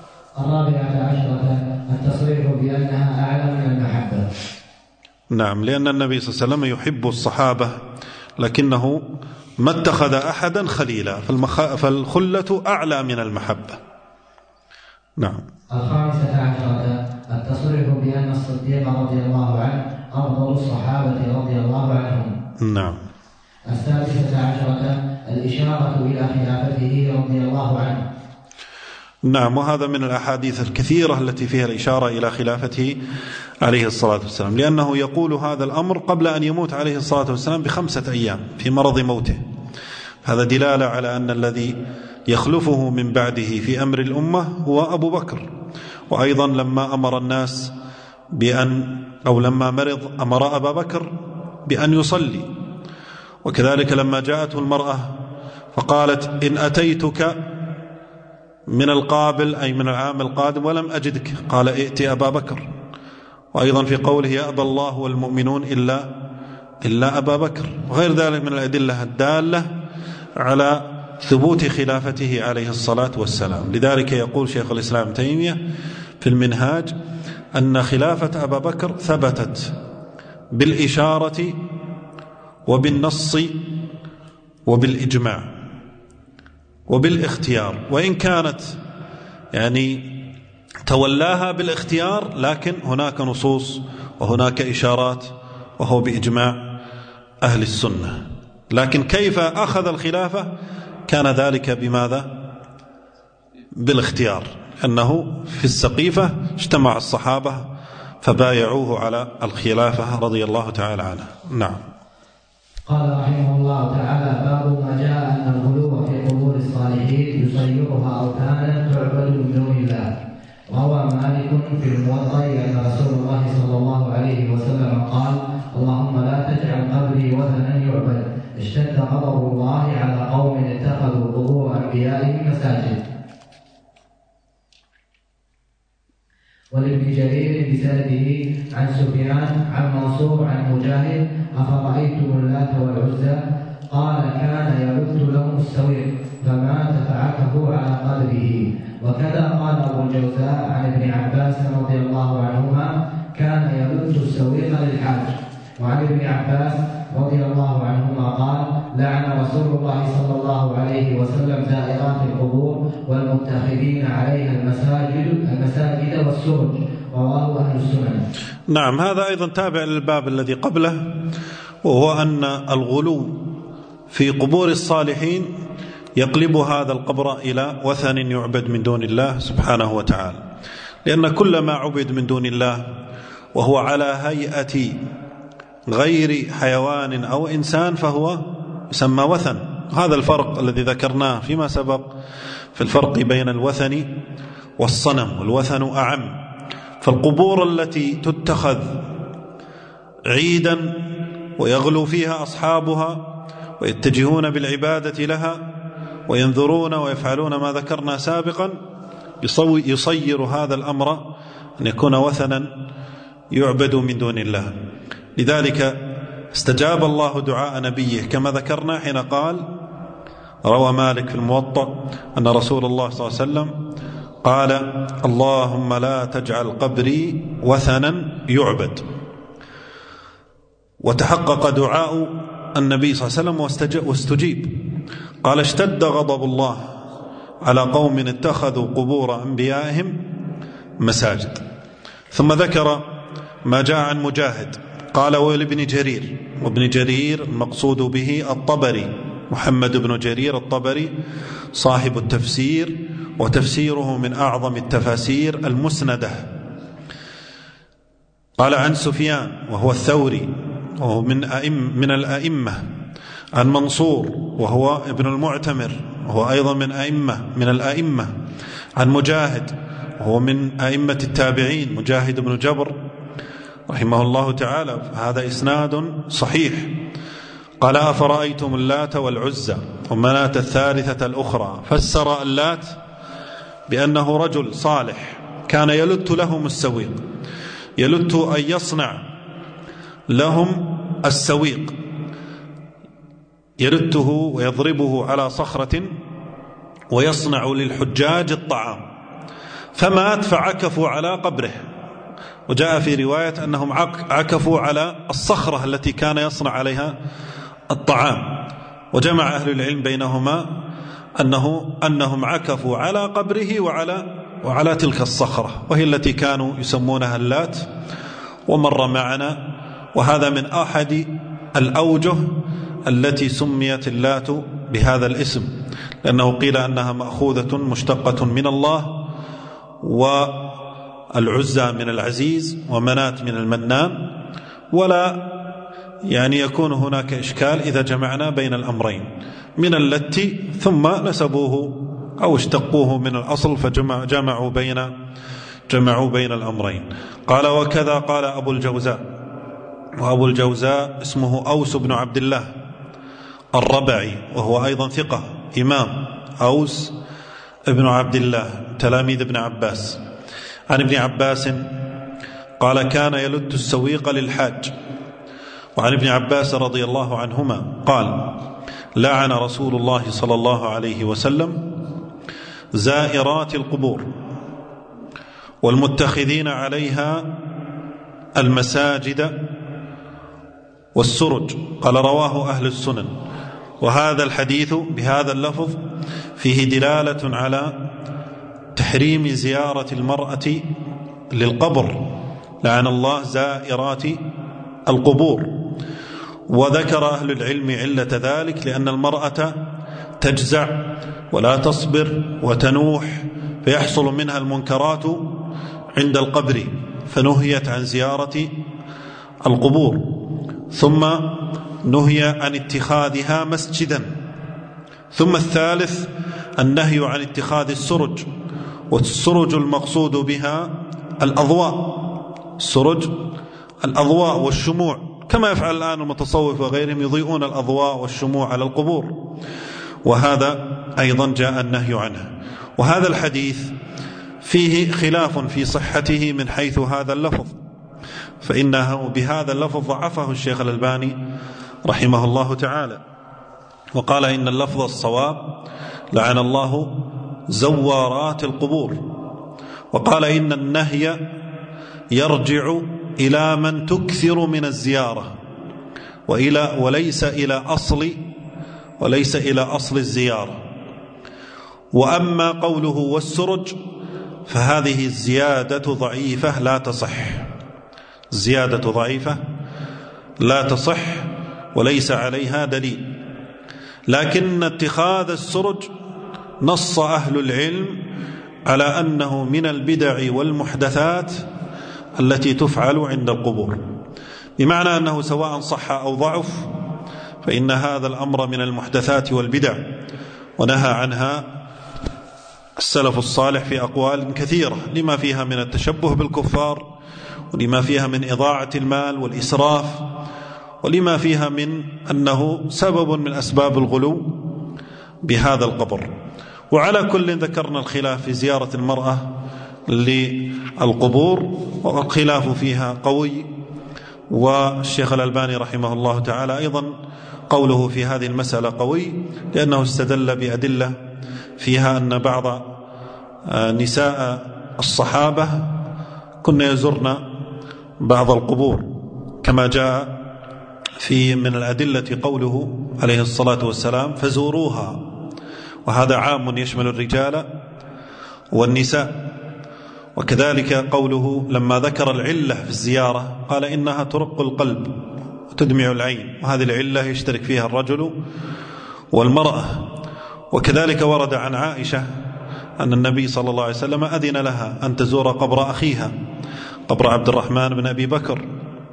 14 التصريح بأنها أعلى من المحبة. نعم، لأن النبي صلى الله عليه وسلم يحب الصحابة لكنه ما اتخذ أحدا خليلا، فالخلة أعلى من المحبة. نعم. 15 التصريح بأن الصديق رضي الله عنه أفضل الصحابة رضي الله عنهم. نعم. 16 الإشارة إلى خلافته رضي الله عنه. نعم، وهذا من الأحاديث الكثيرة التي فيها الإشارة إلى خلافته عليه الصلاة والسلام، لأنه يقول هذا الأمر قبل أن يموت عليه الصلاة والسلام ب5 أيام في مرض موته. هذا دلالة على أن الذي يخلفه من بعده في أمر الأمة هو أبو بكر. وأيضا لما أمر الناس لما مرض أمر أبا بكر بأن يصلي. وكذلك لما جاءته المرأة فقالت إن أتيتك من القابل أي من العام القادم ولم أجدك قال ائت أبا بكر. وأيضا في قوله يأبى الله والمؤمنون إلا أبا بكر، وغير ذلك من الأدلة الدالة على ثبوت خلافته عليه الصلاة والسلام. لذلك يقول شيخ الإسلام تيمية في المنهاج أن خلافة أبا بكر ثبتت بالإشارة وبالنص وبالإجماع وبالاختيار، وإن كانت تولاها بالاختيار لكن هناك نصوص وهناك إشارات وهو بإجماع أهل السنة. لكن كيف أخذ الخلافة كان ذلك بماذا؟ بالاختيار، أنه في السقيفة اجتمع الصحابة فبايعوه على الخلافة رضي الله تعالى عنه. نعم. قال رحمه الله تعالى باب ما جاء أن الغلو في قبور الصالحين يصيرها أوثانا تعبد من دون الله. روى مالك في الموطأ أن رسول الله صلى الله عليه وسلم قال اللهم لا تجعل قبري وثنا يعبد. اشتد غضب الله على قوم اتخذوا قبور أنبيائهم مساجد. ولابن جرير بسنده عن سفيان عن منصور عن مجاهد أفرأيتم اللات والعزى قال كان يلد لهم السويق فمات فعكفوا على قدره. وكذا قال أبو الجوزاء عن ابن عباس رضي الله عنهما كان يلد السويق للحاج. وعن ابن عباس رضي الله عنهما قال لعن رسول الله صلى الله عليه وسلم زائرات القبور والمتخذين عليها المساجد والسرج. رواه أهل السنن. نعم، هذا أيضا تابع للباب الذي قبله، وهو أن الغلو في قبور الصالحين يقلب هذا القبر إلى وثن يعبد من دون الله سبحانه وتعالى، لأن كل ما عبد من دون الله وهو على هيئة غير حيوان أو إنسان فهو يسمى وثن. هذا الفرق الذي ذكرناه فيما سبق في الفرق بين الوثن والصنم، والوثن أعم. فالقبور التي تتخذ عيدا ويغلو فيها أصحابها ويتجهون بالعبادة لها وينذرون ويفعلون ما ذكرنا سابقا يصير هذا الأمر أن يكون وثنا يعبد من دون الله. لذلك استجاب الله دعاء نبيه كما ذكرنا حين قال روى مالك في الموطأ أن رسول الله صلى الله عليه وسلم قال: اللهم لا تجعل قبري وثنا يعبد. وتحقق دعاء النبي صلى الله عليه وسلم واستجيب. قال: اشتد غضب الله على قوم اتخذوا قبور أنبيائهم مساجد. ثم ذكر ما جاء عن مجاهد قال: ولابن جرير، وابن جرير المقصود به الطبري، محمد بن جرير الطبري صاحب التفسير، وتفسيره من أعظم التفاسير المسندة. قال عن سفيان وهو الثوري وهو من الأئمة، عن منصور وهو ابن المعتمر وهو أيضا من الأئمة، عن مجاهد وهو من أئمة التابعين، مجاهد بن جبر رحمه الله تعالى. هذا إسناد صحيح. قال: أفرأيتم اللات والعزى ومناة الثالثة الأخرى. فسر اللات بأنه رجل صالح كان يلت لهم السويق، يلت أن يصنع لهم السويق، يلته ويضربه على صخرة ويصنع للحجاج الطعام، فمات فعكفوا على قبره. وجاء في رواية أنهم عكفوا على الصخرة التي كان يصنع عليها الطعام. وجمع أهل العلم بينهما أنهم عكفوا على قبره وعلى تلك الصخرة، وهي التي كانوا يسمونها اللات، ومر معنا. وهذا من أحد الأوجه التي سميت اللات بهذا الاسم، لأنه قيل أنها مأخوذة مشتقة من الله، والعزى من العزيز، ومناة من المنان. ولا يكون هناك إشكال إذا جمعنا بين الأمرين من اللت ثم نسبوه أو اشتقوه من الأصل فجمعوا بين الأمرين. قال: وكذا قال أبو الجوزاء، وأبو الجوزاء اسمه أوس بن عبد الله الربعي، وهو أيضا ثقة إمام، أوس بن عبد الله تلاميذ ابن عباس. عن ابن عباس قال: كان يلت السويق للحاج. وعن ابن عباس رضي الله عنهما قال: لعن رسول الله صلى الله عليه وسلم زائرات القبور والمتخذين عليها المساجد والسرج. قال: رواه أهل السنن. وهذا الحديث بهذا اللفظ فيه دلالة على تحريم زيارة المرأة للقبر، لعن الله زائرات القبور. وذكر أهل العلم علة ذلك لأن المرأة تجزع ولا تصبر وتنوح، فيحصل منها المنكرات عند القبر، فنهيت عن زيارة القبور. ثم نهي عن اتخاذها مسجدا. ثم الثالث النهي عن اتخاذ السرج، والسرج المقصود بها الأضواء، السرج الأضواء والشموع، كما يفعل الآن المتصوف وغيرهم، يضيئون الأضواء والشموع على القبور، وهذا أيضا جاء النهي عنه. وهذا الحديث فيه خلاف في صحته من حيث هذا اللفظ، فإنه بهذا اللفظ ضعفه الشيخ الألباني رحمه الله تعالى، وقال: إن اللفظ الصواب لعن الله زوارات القبور. وقال: إن النهي يرجع إلى من تكثر من الزيارة وليس إلى أصل الزيارة. وأما قوله والسرج فهذه الزيادة ضعيفة لا تصح، زيادة ضعيفة لا تصح وليس عليها دليل. لكن اتخاذ السرج نص أهل العلم على أنه من البدع والمحدثات التي تفعل عند القبور، بمعنى أنه سواء صح أو ضعف فإن هذا الأمر من المحدثات والبدع، ونهى عنها السلف الصالح في أقوال كثيرة، لما فيها من التشبه بالكفار، ولما فيها من إضاعة المال والإسراف، ولما فيها من أنه سبب من أسباب الغلو بهذا القبر. وعلى كل ذكرنا الخلاف في زيارة المرأة للقبور، والخلاف فيها قوي، والشيخ الألباني رحمه الله تعالى أيضا قوله في هذه المسألة قوي، لأنه استدل بأدلة فيها أن بعض نساء الصحابة كن يزرن بعض القبور، كما جاء في من الأدلة قوله عليه الصلاة والسلام فزوروها، وهذا عام يشمل الرجال والنساء. وكذلك قوله لما ذكر العلة في الزيارة قال إنها ترق القلب وتدمع العين، وهذه العلة يشترك فيها الرجل والمرأة. وكذلك ورد عن عائشة أن النبي صلى الله عليه وسلم أذن لها أن تزور قبر أخيها، قبر عبد الرحمن بن أبي بكر،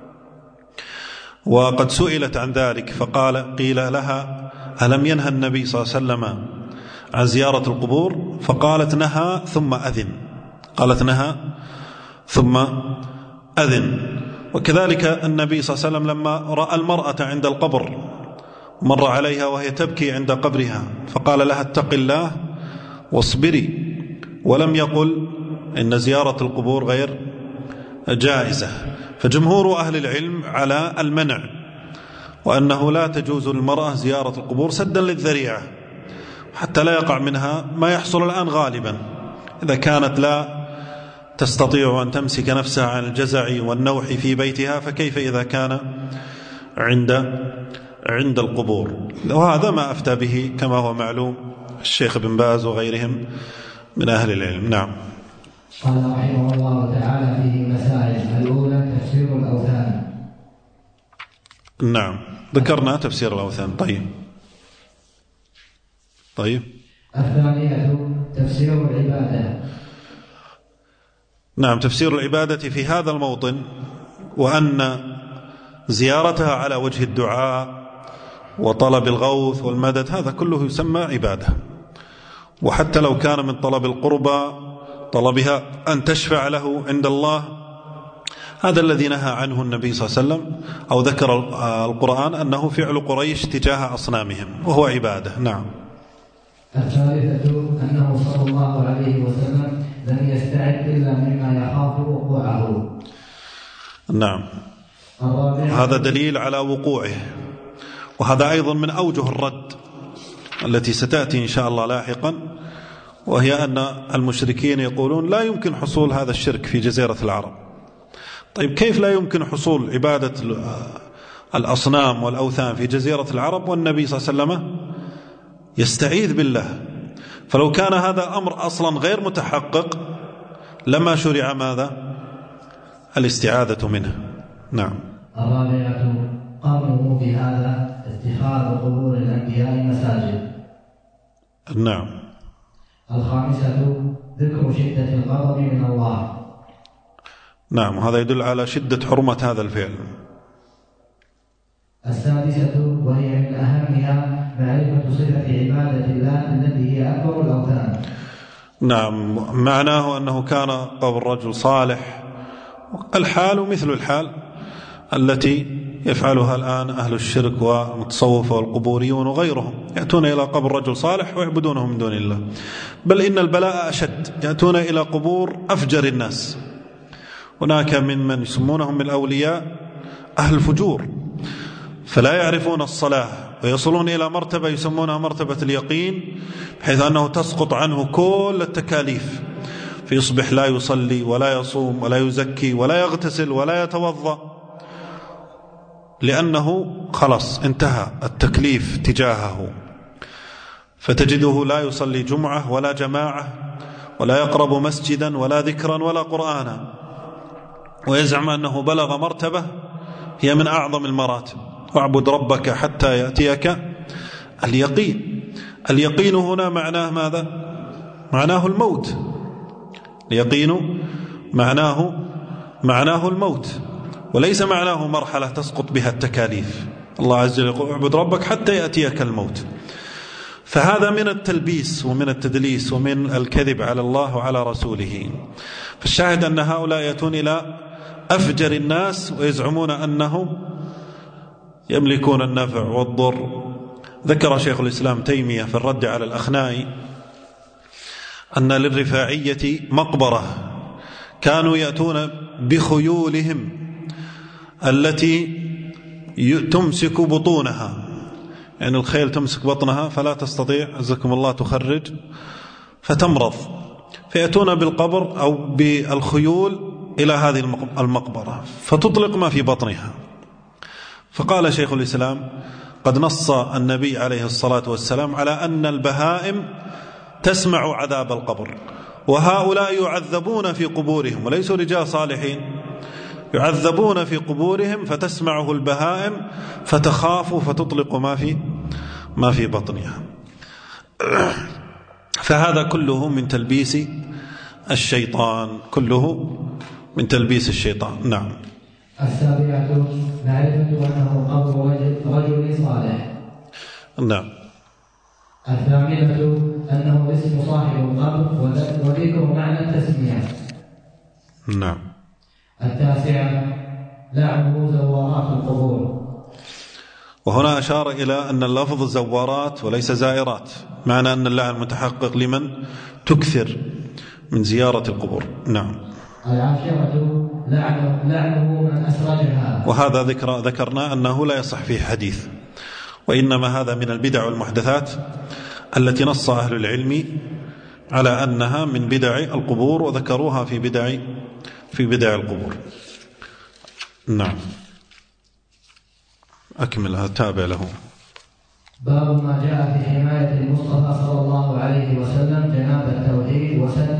وقد سئلت عن ذلك قيل لها ألم ينهى النبي صلى الله عليه وسلم عن زيارة القبور؟ فقالت نهى ثم أذن، قالت نهى ثم أذن. وكذلك النبي صلى الله عليه وسلم لما رأى المرأة عند القبر مر عليها وهي تبكي عند قبرها فقال لها اتق الله واصبري، ولم يقل إن زيارة القبور غير جائزة. فجمهور أهل العلم على المنع، وأنه لا تجوز للمرأة زيارة القبور سدا للذريعة، حتى لا يقع منها ما يحصل الآن غالبا، إذا كانت لا تستطيع أن تمسك نفسها عن الجزع والنوح في بيتها، فكيف إذا كان عند القبور؟ وهذا ما أفتى به كما هو معلوم الشيخ بن باز وغيرهم من أهل العلم. نعم. قال رحمه الله تعالى فيه مسائل. الأولى تفسير الأوثان. نعم، ذكرنا تفسير الأوثان. طيب. الثانية تفسير العبادة. نعم، تفسير العبادة في هذا الموطن، وأن زيارتها على وجه الدعاء وطلب الغوث والمدد هذا كله يسمى عبادة، وحتى لو كان من طلب القربى طلبها أن تشفع له عند الله، هذا الذي نهى عنه النبي صلى الله عليه وسلم أو ذكر القرآن أنه فعل قريش تجاه أصنامهم، وهو عبادة. نعم. الثالثة أنه صلى الله عليه وسلم لم يستعد إلا مما يخاف وقوعه. نعم، هذا دليل على وقوعه، وهذا أيضا من أوجه الرد التي ستأتي إن شاء الله لاحقا، وهي أن المشركين يقولون لا يمكن حصول هذا الشرك في جزيرة العرب. طيب كيف لا يمكن حصول عبادة الأصنام والأوثان في جزيرة العرب والنبي صلى الله عليه وسلم يستعيذ بالله؟ فلو كان هذا الأمر أصلا غير متحقق لما شرع ماذا؟ الاستعاذة منه. نعم. الرابعة قاموا بهذا اتخاذ قبور الأنبياء مساجد. نعم. الخامسة ذكر شدة الغضب من الله. نعم، هذا يدل على شدة حرمة هذا الفعل. السادسة وهي من أهمها معرفة صفة عبادة الله التي هي أكبر الأوثان. نعم، معناه أنه كان قبر رجل صالح، الحال مثل الحال التي يفعلها الآن أهل الشرك والمتصوفة والقبوريون وغيرهم، يأتون إلى قبر رجل صالح ويعبدونه من دون الله، بل إن البلاء أشد، يأتون إلى قبور أفجر الناس. هناك من يسمونهم من الأولياء أهل الفجور، فلا يعرفون الصلاة ويصلون إلى مرتبة يسمونها مرتبة اليقين، بحيث أنه تسقط عنه كل التكاليف، فيصبح لا يصلي ولا يصوم ولا يزكي ولا يغتسل ولا يتوضأ، لأنه خلاص انتهى التكليف تجاهه. فتجده لا يصلي جمعة ولا جماعة ولا يقرب مسجدا ولا ذكرا ولا قرآنا، ويزعم أنه بلغ مرتبة هي من أعظم المراتب، واعبد ربك حتى يأتيك اليقين. اليقين هنا معناه ماذا؟ معناه الموت. اليقين معناه الموت، وليس معناه مرحلة تسقط بها التكاليف. الله عز وجل يقول اعبد ربك حتى يأتيك الموت. فهذا من التلبيس ومن التدليس ومن الكذب على الله وعلى رسوله. فالشاهد أن هؤلاء يأتون إلى أفجر الناس ويزعمون أنهم يملكون النفع والضر. ذكر شيخ الإسلام تيمية في الرد على الأخنائي أن للرفاعية مقبرة كانوا يأتون بخيولهم التي تمسك بطونها، يعني الخيل تمسك بطنها فلا تستطيع عزكم الله تخرج فتمرض، فيأتون بالقبر أو بالخيول إلى هذه المقبرة فتطلق ما في بطنها. فقال شيخ الإسلام: قد نص النبي عليه الصلاة والسلام على أن البهائم تسمع عذاب القبر، وهؤلاء يعذبون في قبورهم وليسوا رجال صالحين، يعذبون في قبورهم فتسمعه البهائم فتخاف فتطلق ما في بطنها. فهذا كله من تلبيس الشيطان، كله من تلبيس الشيطان. نعم. السابعة معرفة أنه قبر رجل صالح. نعم. الثامنة أنه اسم صاحب القبر وذكر معنى التسمية. نعم. التاسعة لعنه زوارات القبور. وهنا أشار إلى أن اللفظ زوارات وليس زائرات، معنى أن اللعن متحقق لمن تكثر من زيارة القبور. نعم. العاشرة لعنه من أسرجها. وهذا ذكرنا أنه لا يصح فيه حديث، وإنما هذا من البدع والمحدثات التي نص أهل العلم على أنها من بدع القبور، وذكروها في بدع القبور. نعم. أكملها، تابع له. باب ما جاء في حماية المصطفى صلى الله عليه وسلم جناب التوحيد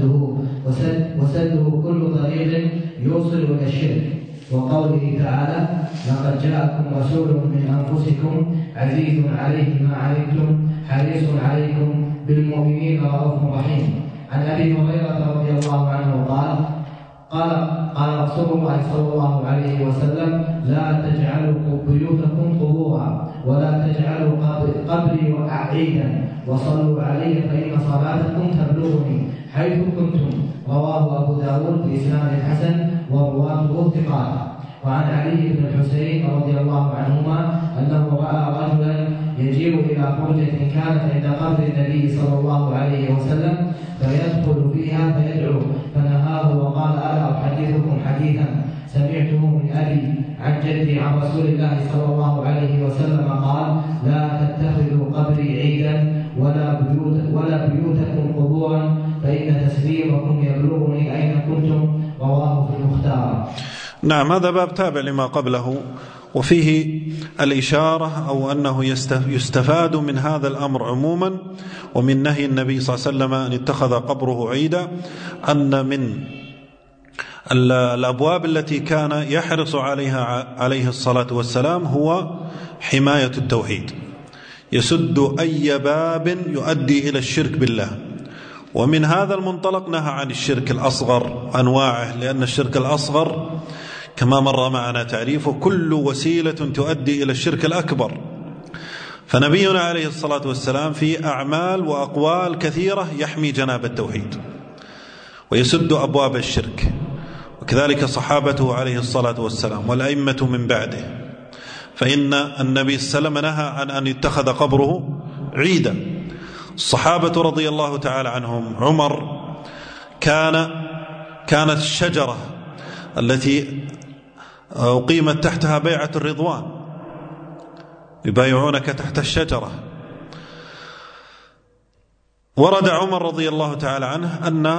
وسده كل طريق يوصل إلى الشرك، وقوله تعالى: لقد جاءكم رسول من أنفسكم عزيز عليه ما عنتم حريص عليكم بالمؤمنين رؤوف رحيم. عن أبي هريرة رضي الله عنه قال رسول الله صلى الله عليه وسلم: لا تجعلوا بيوتكم قبورا ولا تجعلوا قبري عيدا وصلوا علي فإن صلاتكم تبلغني حيث كنتم. رواه أبو داود بإسناد حسن ورواته ثقات. وعن علي بن الحسين رضي الله عنهما أنه رأى رجلا يجيء إلى فرجة كانت عند قبر النبي صلى الله عليه وسلم فيدخل فيها فيدعو، فنهاه وقال: ألا أحدثكم حديثا سمعته من أبي عن جدي عن رسول الله صلى الله عليه وسلم قال: لا تتخذوا قبري عيدا ولا بيوتكم قبورا فإن تسليمكم يبلغني أين كنتم. رواه في المختار. نعم. هذا باب تابع لما قبله، وفيه الإشارة أو أنه يستفاد من هذا الأمر عموما ومن نهي النبي صلى الله عليه وسلم أن اتخذ قبره عيدا أن من الأبواب التي كان يحرص عليها عليه الصلاة والسلام هو حماية التوحيد، يسد أي باب يؤدي إلى الشرك بالله. ومن هذا المنطلق نهى عن الشرك الأصغر أنواعه، لأن الشرك الأصغر كما مر معنا تعريفه كل وسيلة تؤدي إلى الشرك الأكبر. فنبينا عليه الصلاة والسلام في أعمال وأقوال كثيرة يحمي جناب التوحيد ويسد أبواب الشرك، وكذلك صحابته عليه الصلاة والسلام والأئمة من بعده. فإن النبي صلى الله عليه وسلم نهى عن أن يتخذ قبره عيدا. الصحابة رضي الله تعالى عنهم، عمر كانت الشجرة التي أقيمت تحتها بيعة الرضوان، يبايعونك تحت الشجرة. ورد عمر رضي الله تعالى عنه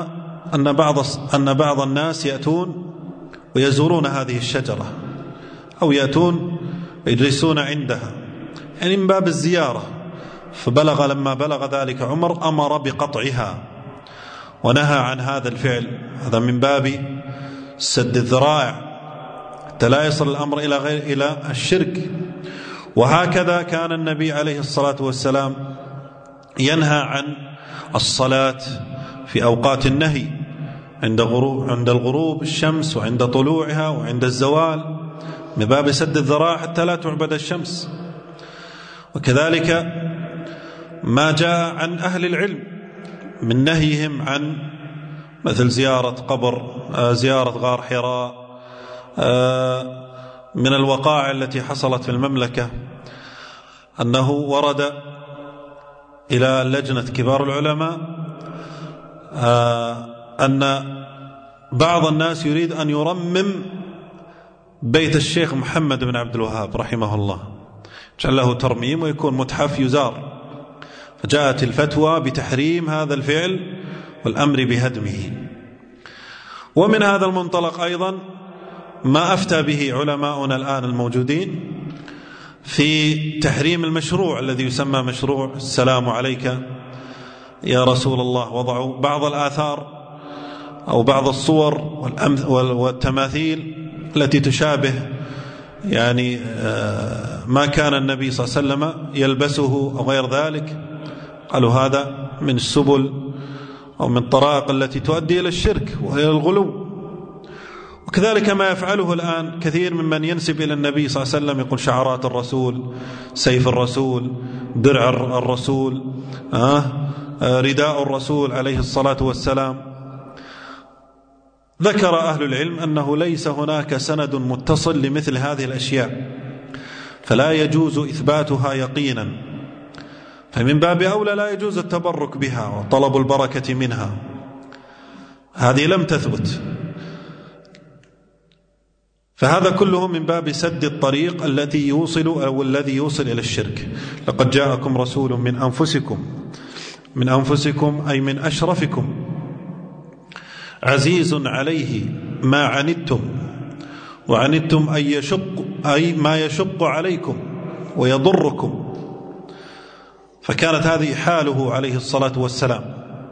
أن بعض الناس يأتون ويزورون هذه الشجرة أو يأتون يجلسون عندها، يعني من باب الزيارة. لما بلغ ذلك عمر أمر بقطعها ونهى عن هذا الفعل، هذا من باب سد الذرائع حتى لا يصل الأمر إلى الشرك. وهكذا كان النبي عليه الصلاة والسلام ينهى عن الصلاة في أوقات النهي، عند الغروب الشمس وعند طلوعها وعند الزوال، من باب سد الذرائع حتى لا تعبد الشمس. وكذلك ما جاء عن أهل العلم من نهيهم عن مثل زيارة قبر، زيارة غار حراء، من الوقائع التي حصلت في المملكة أنه ورد إلى لجنة كبار العلماء أن بعض الناس يريد أن يرمم بيت الشيخ محمد بن عبد الوهاب رحمه الله، جعل له ترميم ويكون متحف يزار، فجاءت الفتوى بتحريم هذا الفعل والأمر بهدمه. ومن هذا المنطلق أيضا ما أفتى به علماؤنا الآن الموجودين في تحريم المشروع الذي يسمى مشروع السلام عليك يا رسول الله. وضعوا بعض الآثار أو بعض الصور والتماثيل التي تشابه يعني ما كان النبي صلى الله عليه وسلم يلبسه أو غير ذلك، قالوا هذا من السبل أو من الطرائق التي تؤدي إلى الشرك وإلى الغلو. وكذلك ما يفعله الآن كثير ممن ينسب إلى النبي صلى الله عليه وسلم، يقول شعرات الرسول، سيف الرسول، درع الرسول، رداء الرسول عليه الصلاة والسلام. ذكر أهل العلم أنه ليس هناك سند متصل لمثل هذه الأشياء، فلا يجوز إثباتها يقينا، فمن باب أولى لا يجوز التبرك بها وطلب البركة منها، هذه لم تثبت. فهذا كله من باب سد الطريق الذي يوصل إلى الشرك. لقد جاءكم رسول من أنفسكم أي من أشرفكم، عزيز عليه ما عنتم، وعنتم أي ما يشق عليكم ويضركم. فكانت هذه حاله عليه الصلاة والسلام،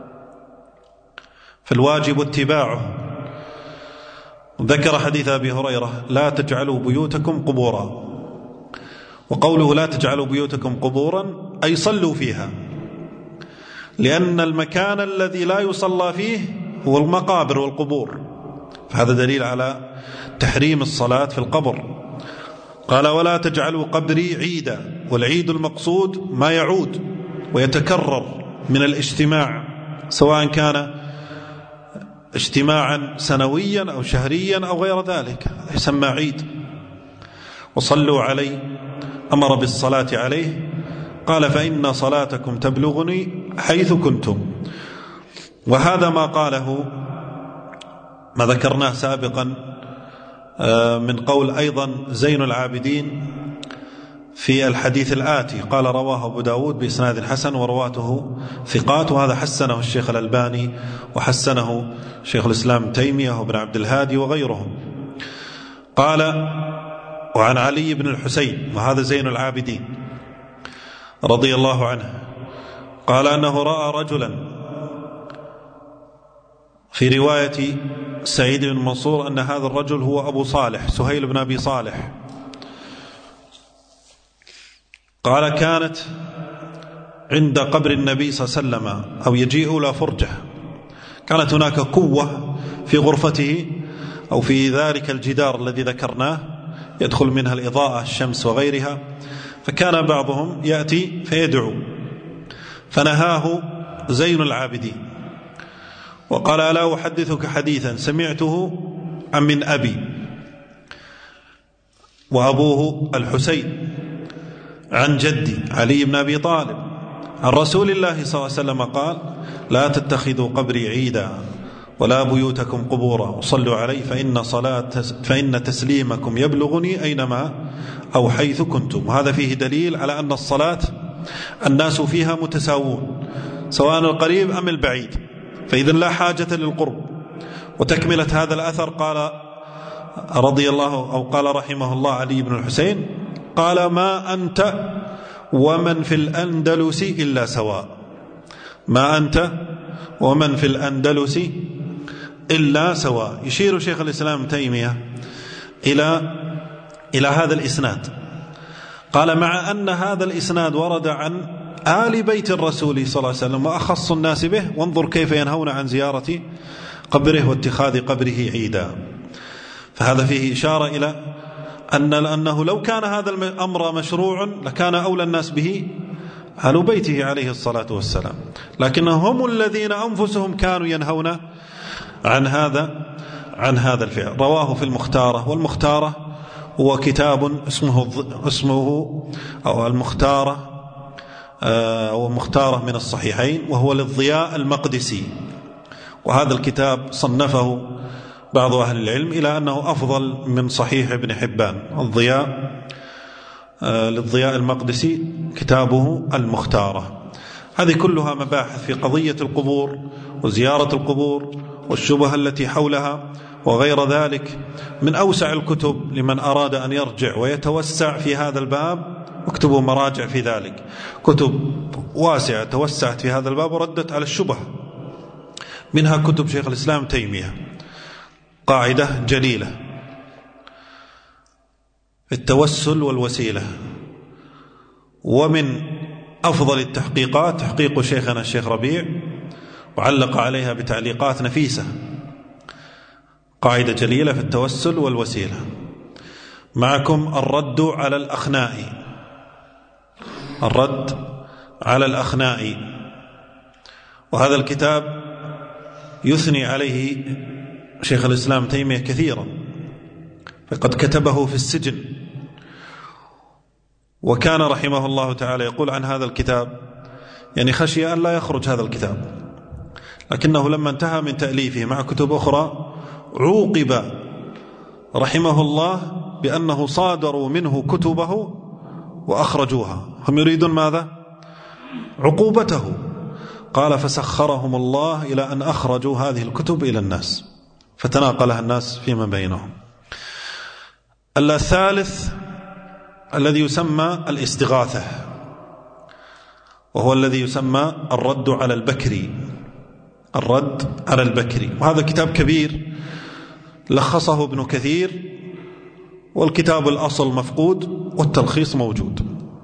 فالواجب اتباعه. ذكر حديث أبي هريرة لا تجعلوا بيوتكم قبورا، وقوله لا تجعلوا بيوتكم قبورا أي صلوا فيها، لأن المكان الذي لا يصلى فيه هو المقابر والقبور، فهذا دليل على تحريم الصلاة في القبر. قال ولا تجعلوا قبري عيدا، والعيد المقصود ما يعود ويتكرر من الاجتماع، سواء كان اجتماعا سنويا أو شهريا أو غير ذلك، يسمى عيد. وصلوا علي، أمر بالصلاة عليه، قال فإن صلاتكم تبلغني حيث كنتم. وهذا ما قاله ما ذكرناه سابقا من قول أيضا زين العابدين في الحديث الآتي، قال رواه أبو داود بإسناد حسن ورواته ثقات، وهذا حسنه الشيخ الألباني وحسنه شيخ الإسلام تيمية وابن عبد الهادي وغيرهم. قال وعن علي بن الحسين، وهذا زين العابدين رضي الله عنه، قال أنه رأى رجلا، في رواية سعيد بن منصور أن هذا الرجل هو أبو صالح سهيل بن أبي صالح، قال كانت عند قبر النبي صلى الله عليه وسلم أو يجيء إلى فرجة، كانت هناك قوة في غرفته أو في ذلك الجدار الذي ذكرناه يدخل منها الإضاءة الشمس وغيرها، فكان بعضهم يأتي فيدعو، فنهاه زين العابدين وقال ألا أحدثك حديثا سمعته من أبي، وأبوه الحسين، عن جدي علي بن أبي طالب، عن رسول الله صلى الله عليه وسلم قال لا تتخذوا قبري عيدا ولا بيوتكم قبورا، وصلوا علي فإن تسليمكم يبلغني أينما أو حيث كنتم. وهذا فيه دليل على أن الصلاة الناس فيها متساوون سواء القريب أم البعيد، فإذا لا حاجة للقرب. وتكملة هذا الأثر قال رضي الله أو قال رحمه الله علي بن الحسين، قال ما أنت ومن في الأندلس إلا سواء، ما أنت ومن في الأندلس إلا سواء. يشير شيخ الإسلام تيمية إلى هذا الإسناد، قال مع أن هذا الإسناد ورد عن آل بيت الرسول صلى الله عليه وسلم وأخص الناس به، وانظر كيف ينهون عن زيارة قبره واتخاذ قبره عيدا. فهذا فيه إشارة إلى أنه لو كان هذا الأمر مشروع لكان أولى الناس به أهل بيته عليه الصلاة والسلام، لكنهم الذين أنفسهم كانوا ينهون عن هذا الفعل. رواه في المختارة، والمختارة هو كتاب اسمه أو المختارة أو مختارة من الصحيحين، وهو للضياء المقدسي، وهذا الكتاب صنفه بعض أهل العلم إلى أنه أفضل من صحيح ابن حبان. الضياء للضياء المقدسي كتابه المختارة. هذه كلها مباحث في قضية القبور وزيارة القبور والشبهة التي حولها وغير ذلك، من أوسع الكتب لمن أراد أن يرجع ويتوسع في هذا الباب. اكتبوا مراجع في ذلك، كتب واسعة توسعت في هذا الباب وردت على الشبهة، منها كتب شيخ الإسلام تيمية، قاعدة جليلة التوسل والوسيلة. ومن أفضل التحقيقات تحقيق شيخنا الشيخ ربيع، وعلق عليها بتعليقات نفيسة، قاعدة جليلة في التوسل والوسيلة. معكم الرد على الأخنائي، الرد على الأخنائي، وهذا الكتاب يثني عليه شيخ الإسلام تيمية كثيرا، فقد كتبه في السجن، وكان رحمه الله تعالى يقول عن هذا الكتاب يعني خشي أن لا يخرج هذا الكتاب، لكنه لما انتهى من تأليفه مع كتب أخرى عوقب رحمه الله بأنه صادروا منه كتبه وأخرجوها، هم يريدون ماذا؟ عقوبته. قال فسخرهم الله إلى أن أخرجوا هذه الكتب إلى الناس فتناقلها الناس فيما بينهم. الثالث الذي يسمى الاستغاثة، وهو الذي يسمى الرد على البكري، الرد على البكري، وهذا كتاب كبير لخصه ابن كثير، والكتاب الأصل مفقود والتلخيص موجود.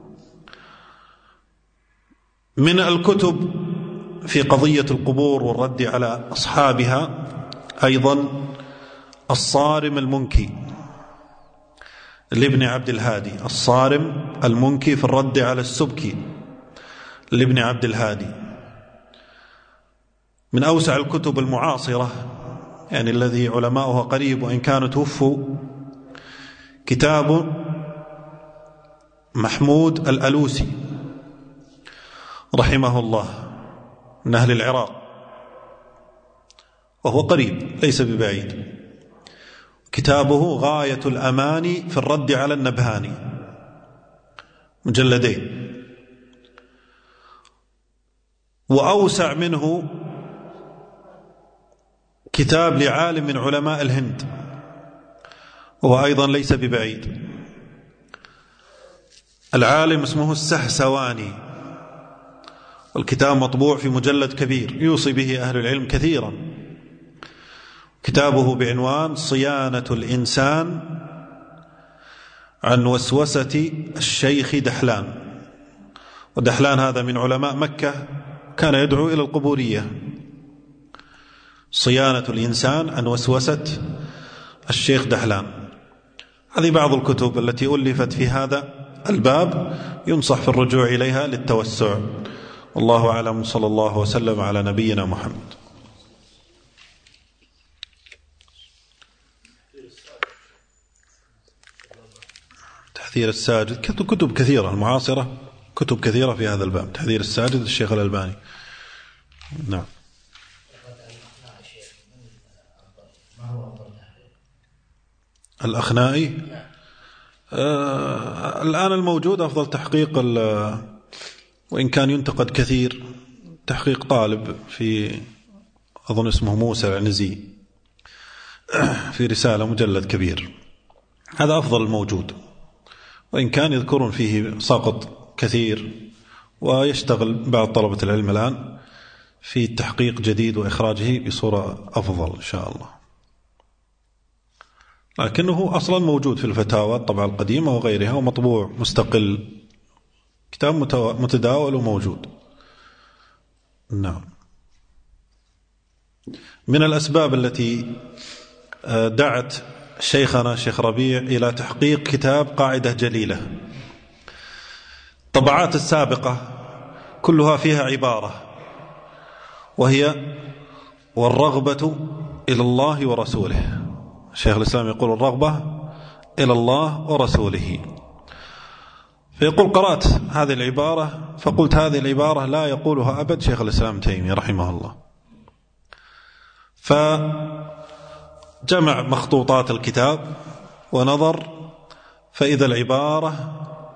من الكتب في قضية القبور والرد على أصحابها أيضا الصارم المنكي لابن عبد الهادي، الصارم المنكي في الرد على السبكي لابن عبد الهادي، من أوسع الكتب المعاصرة، يعني الذي علماؤه قريب وإن كانوا توفوا. كتاب محمود الألوسي رحمه الله من أهل العراق، وهو قريب ليس ببعيد. كتابه غاية الأماني في الرد على النبهاني، مجلدين. وأوسع منه كتاب لعالم من علماء الهند، وهو أيضا ليس ببعيد، العالم اسمه السهسواني، والكتاب مطبوع في مجلد كبير يوصي به أهل العلم كثيرا. كتابه بعنوان صيانة الإنسان عن وسوسة الشيخ دحلان، ودحلان هذا من علماء مكة كان يدعو إلى القبورية. صيانة الإنسان عن وسوسة الشيخ دحلان، هذه بعض الكتب التي ألفت في هذا الباب، ينصح في الرجوع إليها للتوسع. والله أعلم، صلى الله وسلم على نبينا محمد. تحذير الساجد، كتب كثيرة المعاصرة، كتب كثيرة في هذا الباب. تحذير الساجد الشيخ الألباني. نعم. الأخنائي الآن الموجود أفضل تحقيق، وإن كان ينتقد كثير، تحقيق طالب في أظن اسمه موسى العنزي في رسالة مجلد كبير، هذا أفضل الموجود، وإن كان يذكرون فيه سقط كثير، ويشتغل بعض طلبة العلم الآن في تحقيق جديد وإخراجه بصورة أفضل إن شاء الله، لكنه أصلا موجود في الفتاوى الطبعة القديمة وغيرها، ومطبوع مستقل، كتاب متداول وموجود. نعم. من الأسباب التي دعت شيخنا شيخ ربيع إلى تحقيق كتاب قاعدة جليلة، الطبعات السابقة كلها فيها عبارة، وهي والرغبة إلى الله ورسوله. شيخ الإسلام يقول الرغبة إلى الله ورسوله، فيقول قرأت هذه العبارة فقلت هذه العبارة لا يقولها أبد شيخ الإسلام تيمية رحمه الله، جمع مخطوطات الكتاب ونظر فإذا العبارة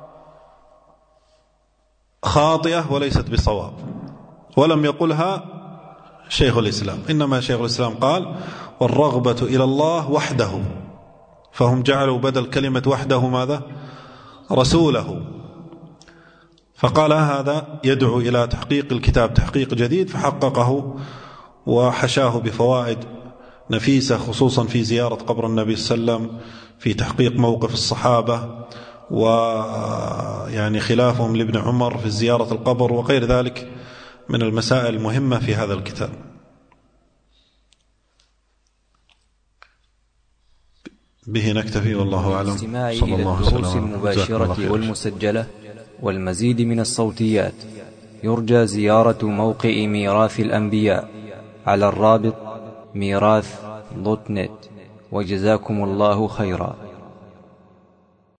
خاطئة وليست بصواب، ولم يقلها شيخ الإسلام، إنما شيخ الإسلام قال والرغبة إلى الله وحده، فهم جعلوا بدل كلمة وحده ماذا؟ رسوله. فقال هذا يدعو إلى تحقيق الكتاب تحقيق جديد، فحققه وحشاه بفوائد نفيسة، خصوصا في زيارة قبر النبي صلى الله عليه وسلم، في تحقيق موقف الصحابة، ويعني خلافهم لابن عمر في زيارة القبر وغير ذلك من المسائل المهمة في هذا الكتاب. به نكتفي والله أعلم. الاستماع إلى الدروس المباشرة والمسجلة والمزيد من الصوتيات يرجى زيارة موقع ميراث الأنبياء على الرابط ميراث.net. وجزاكم الله خيرا.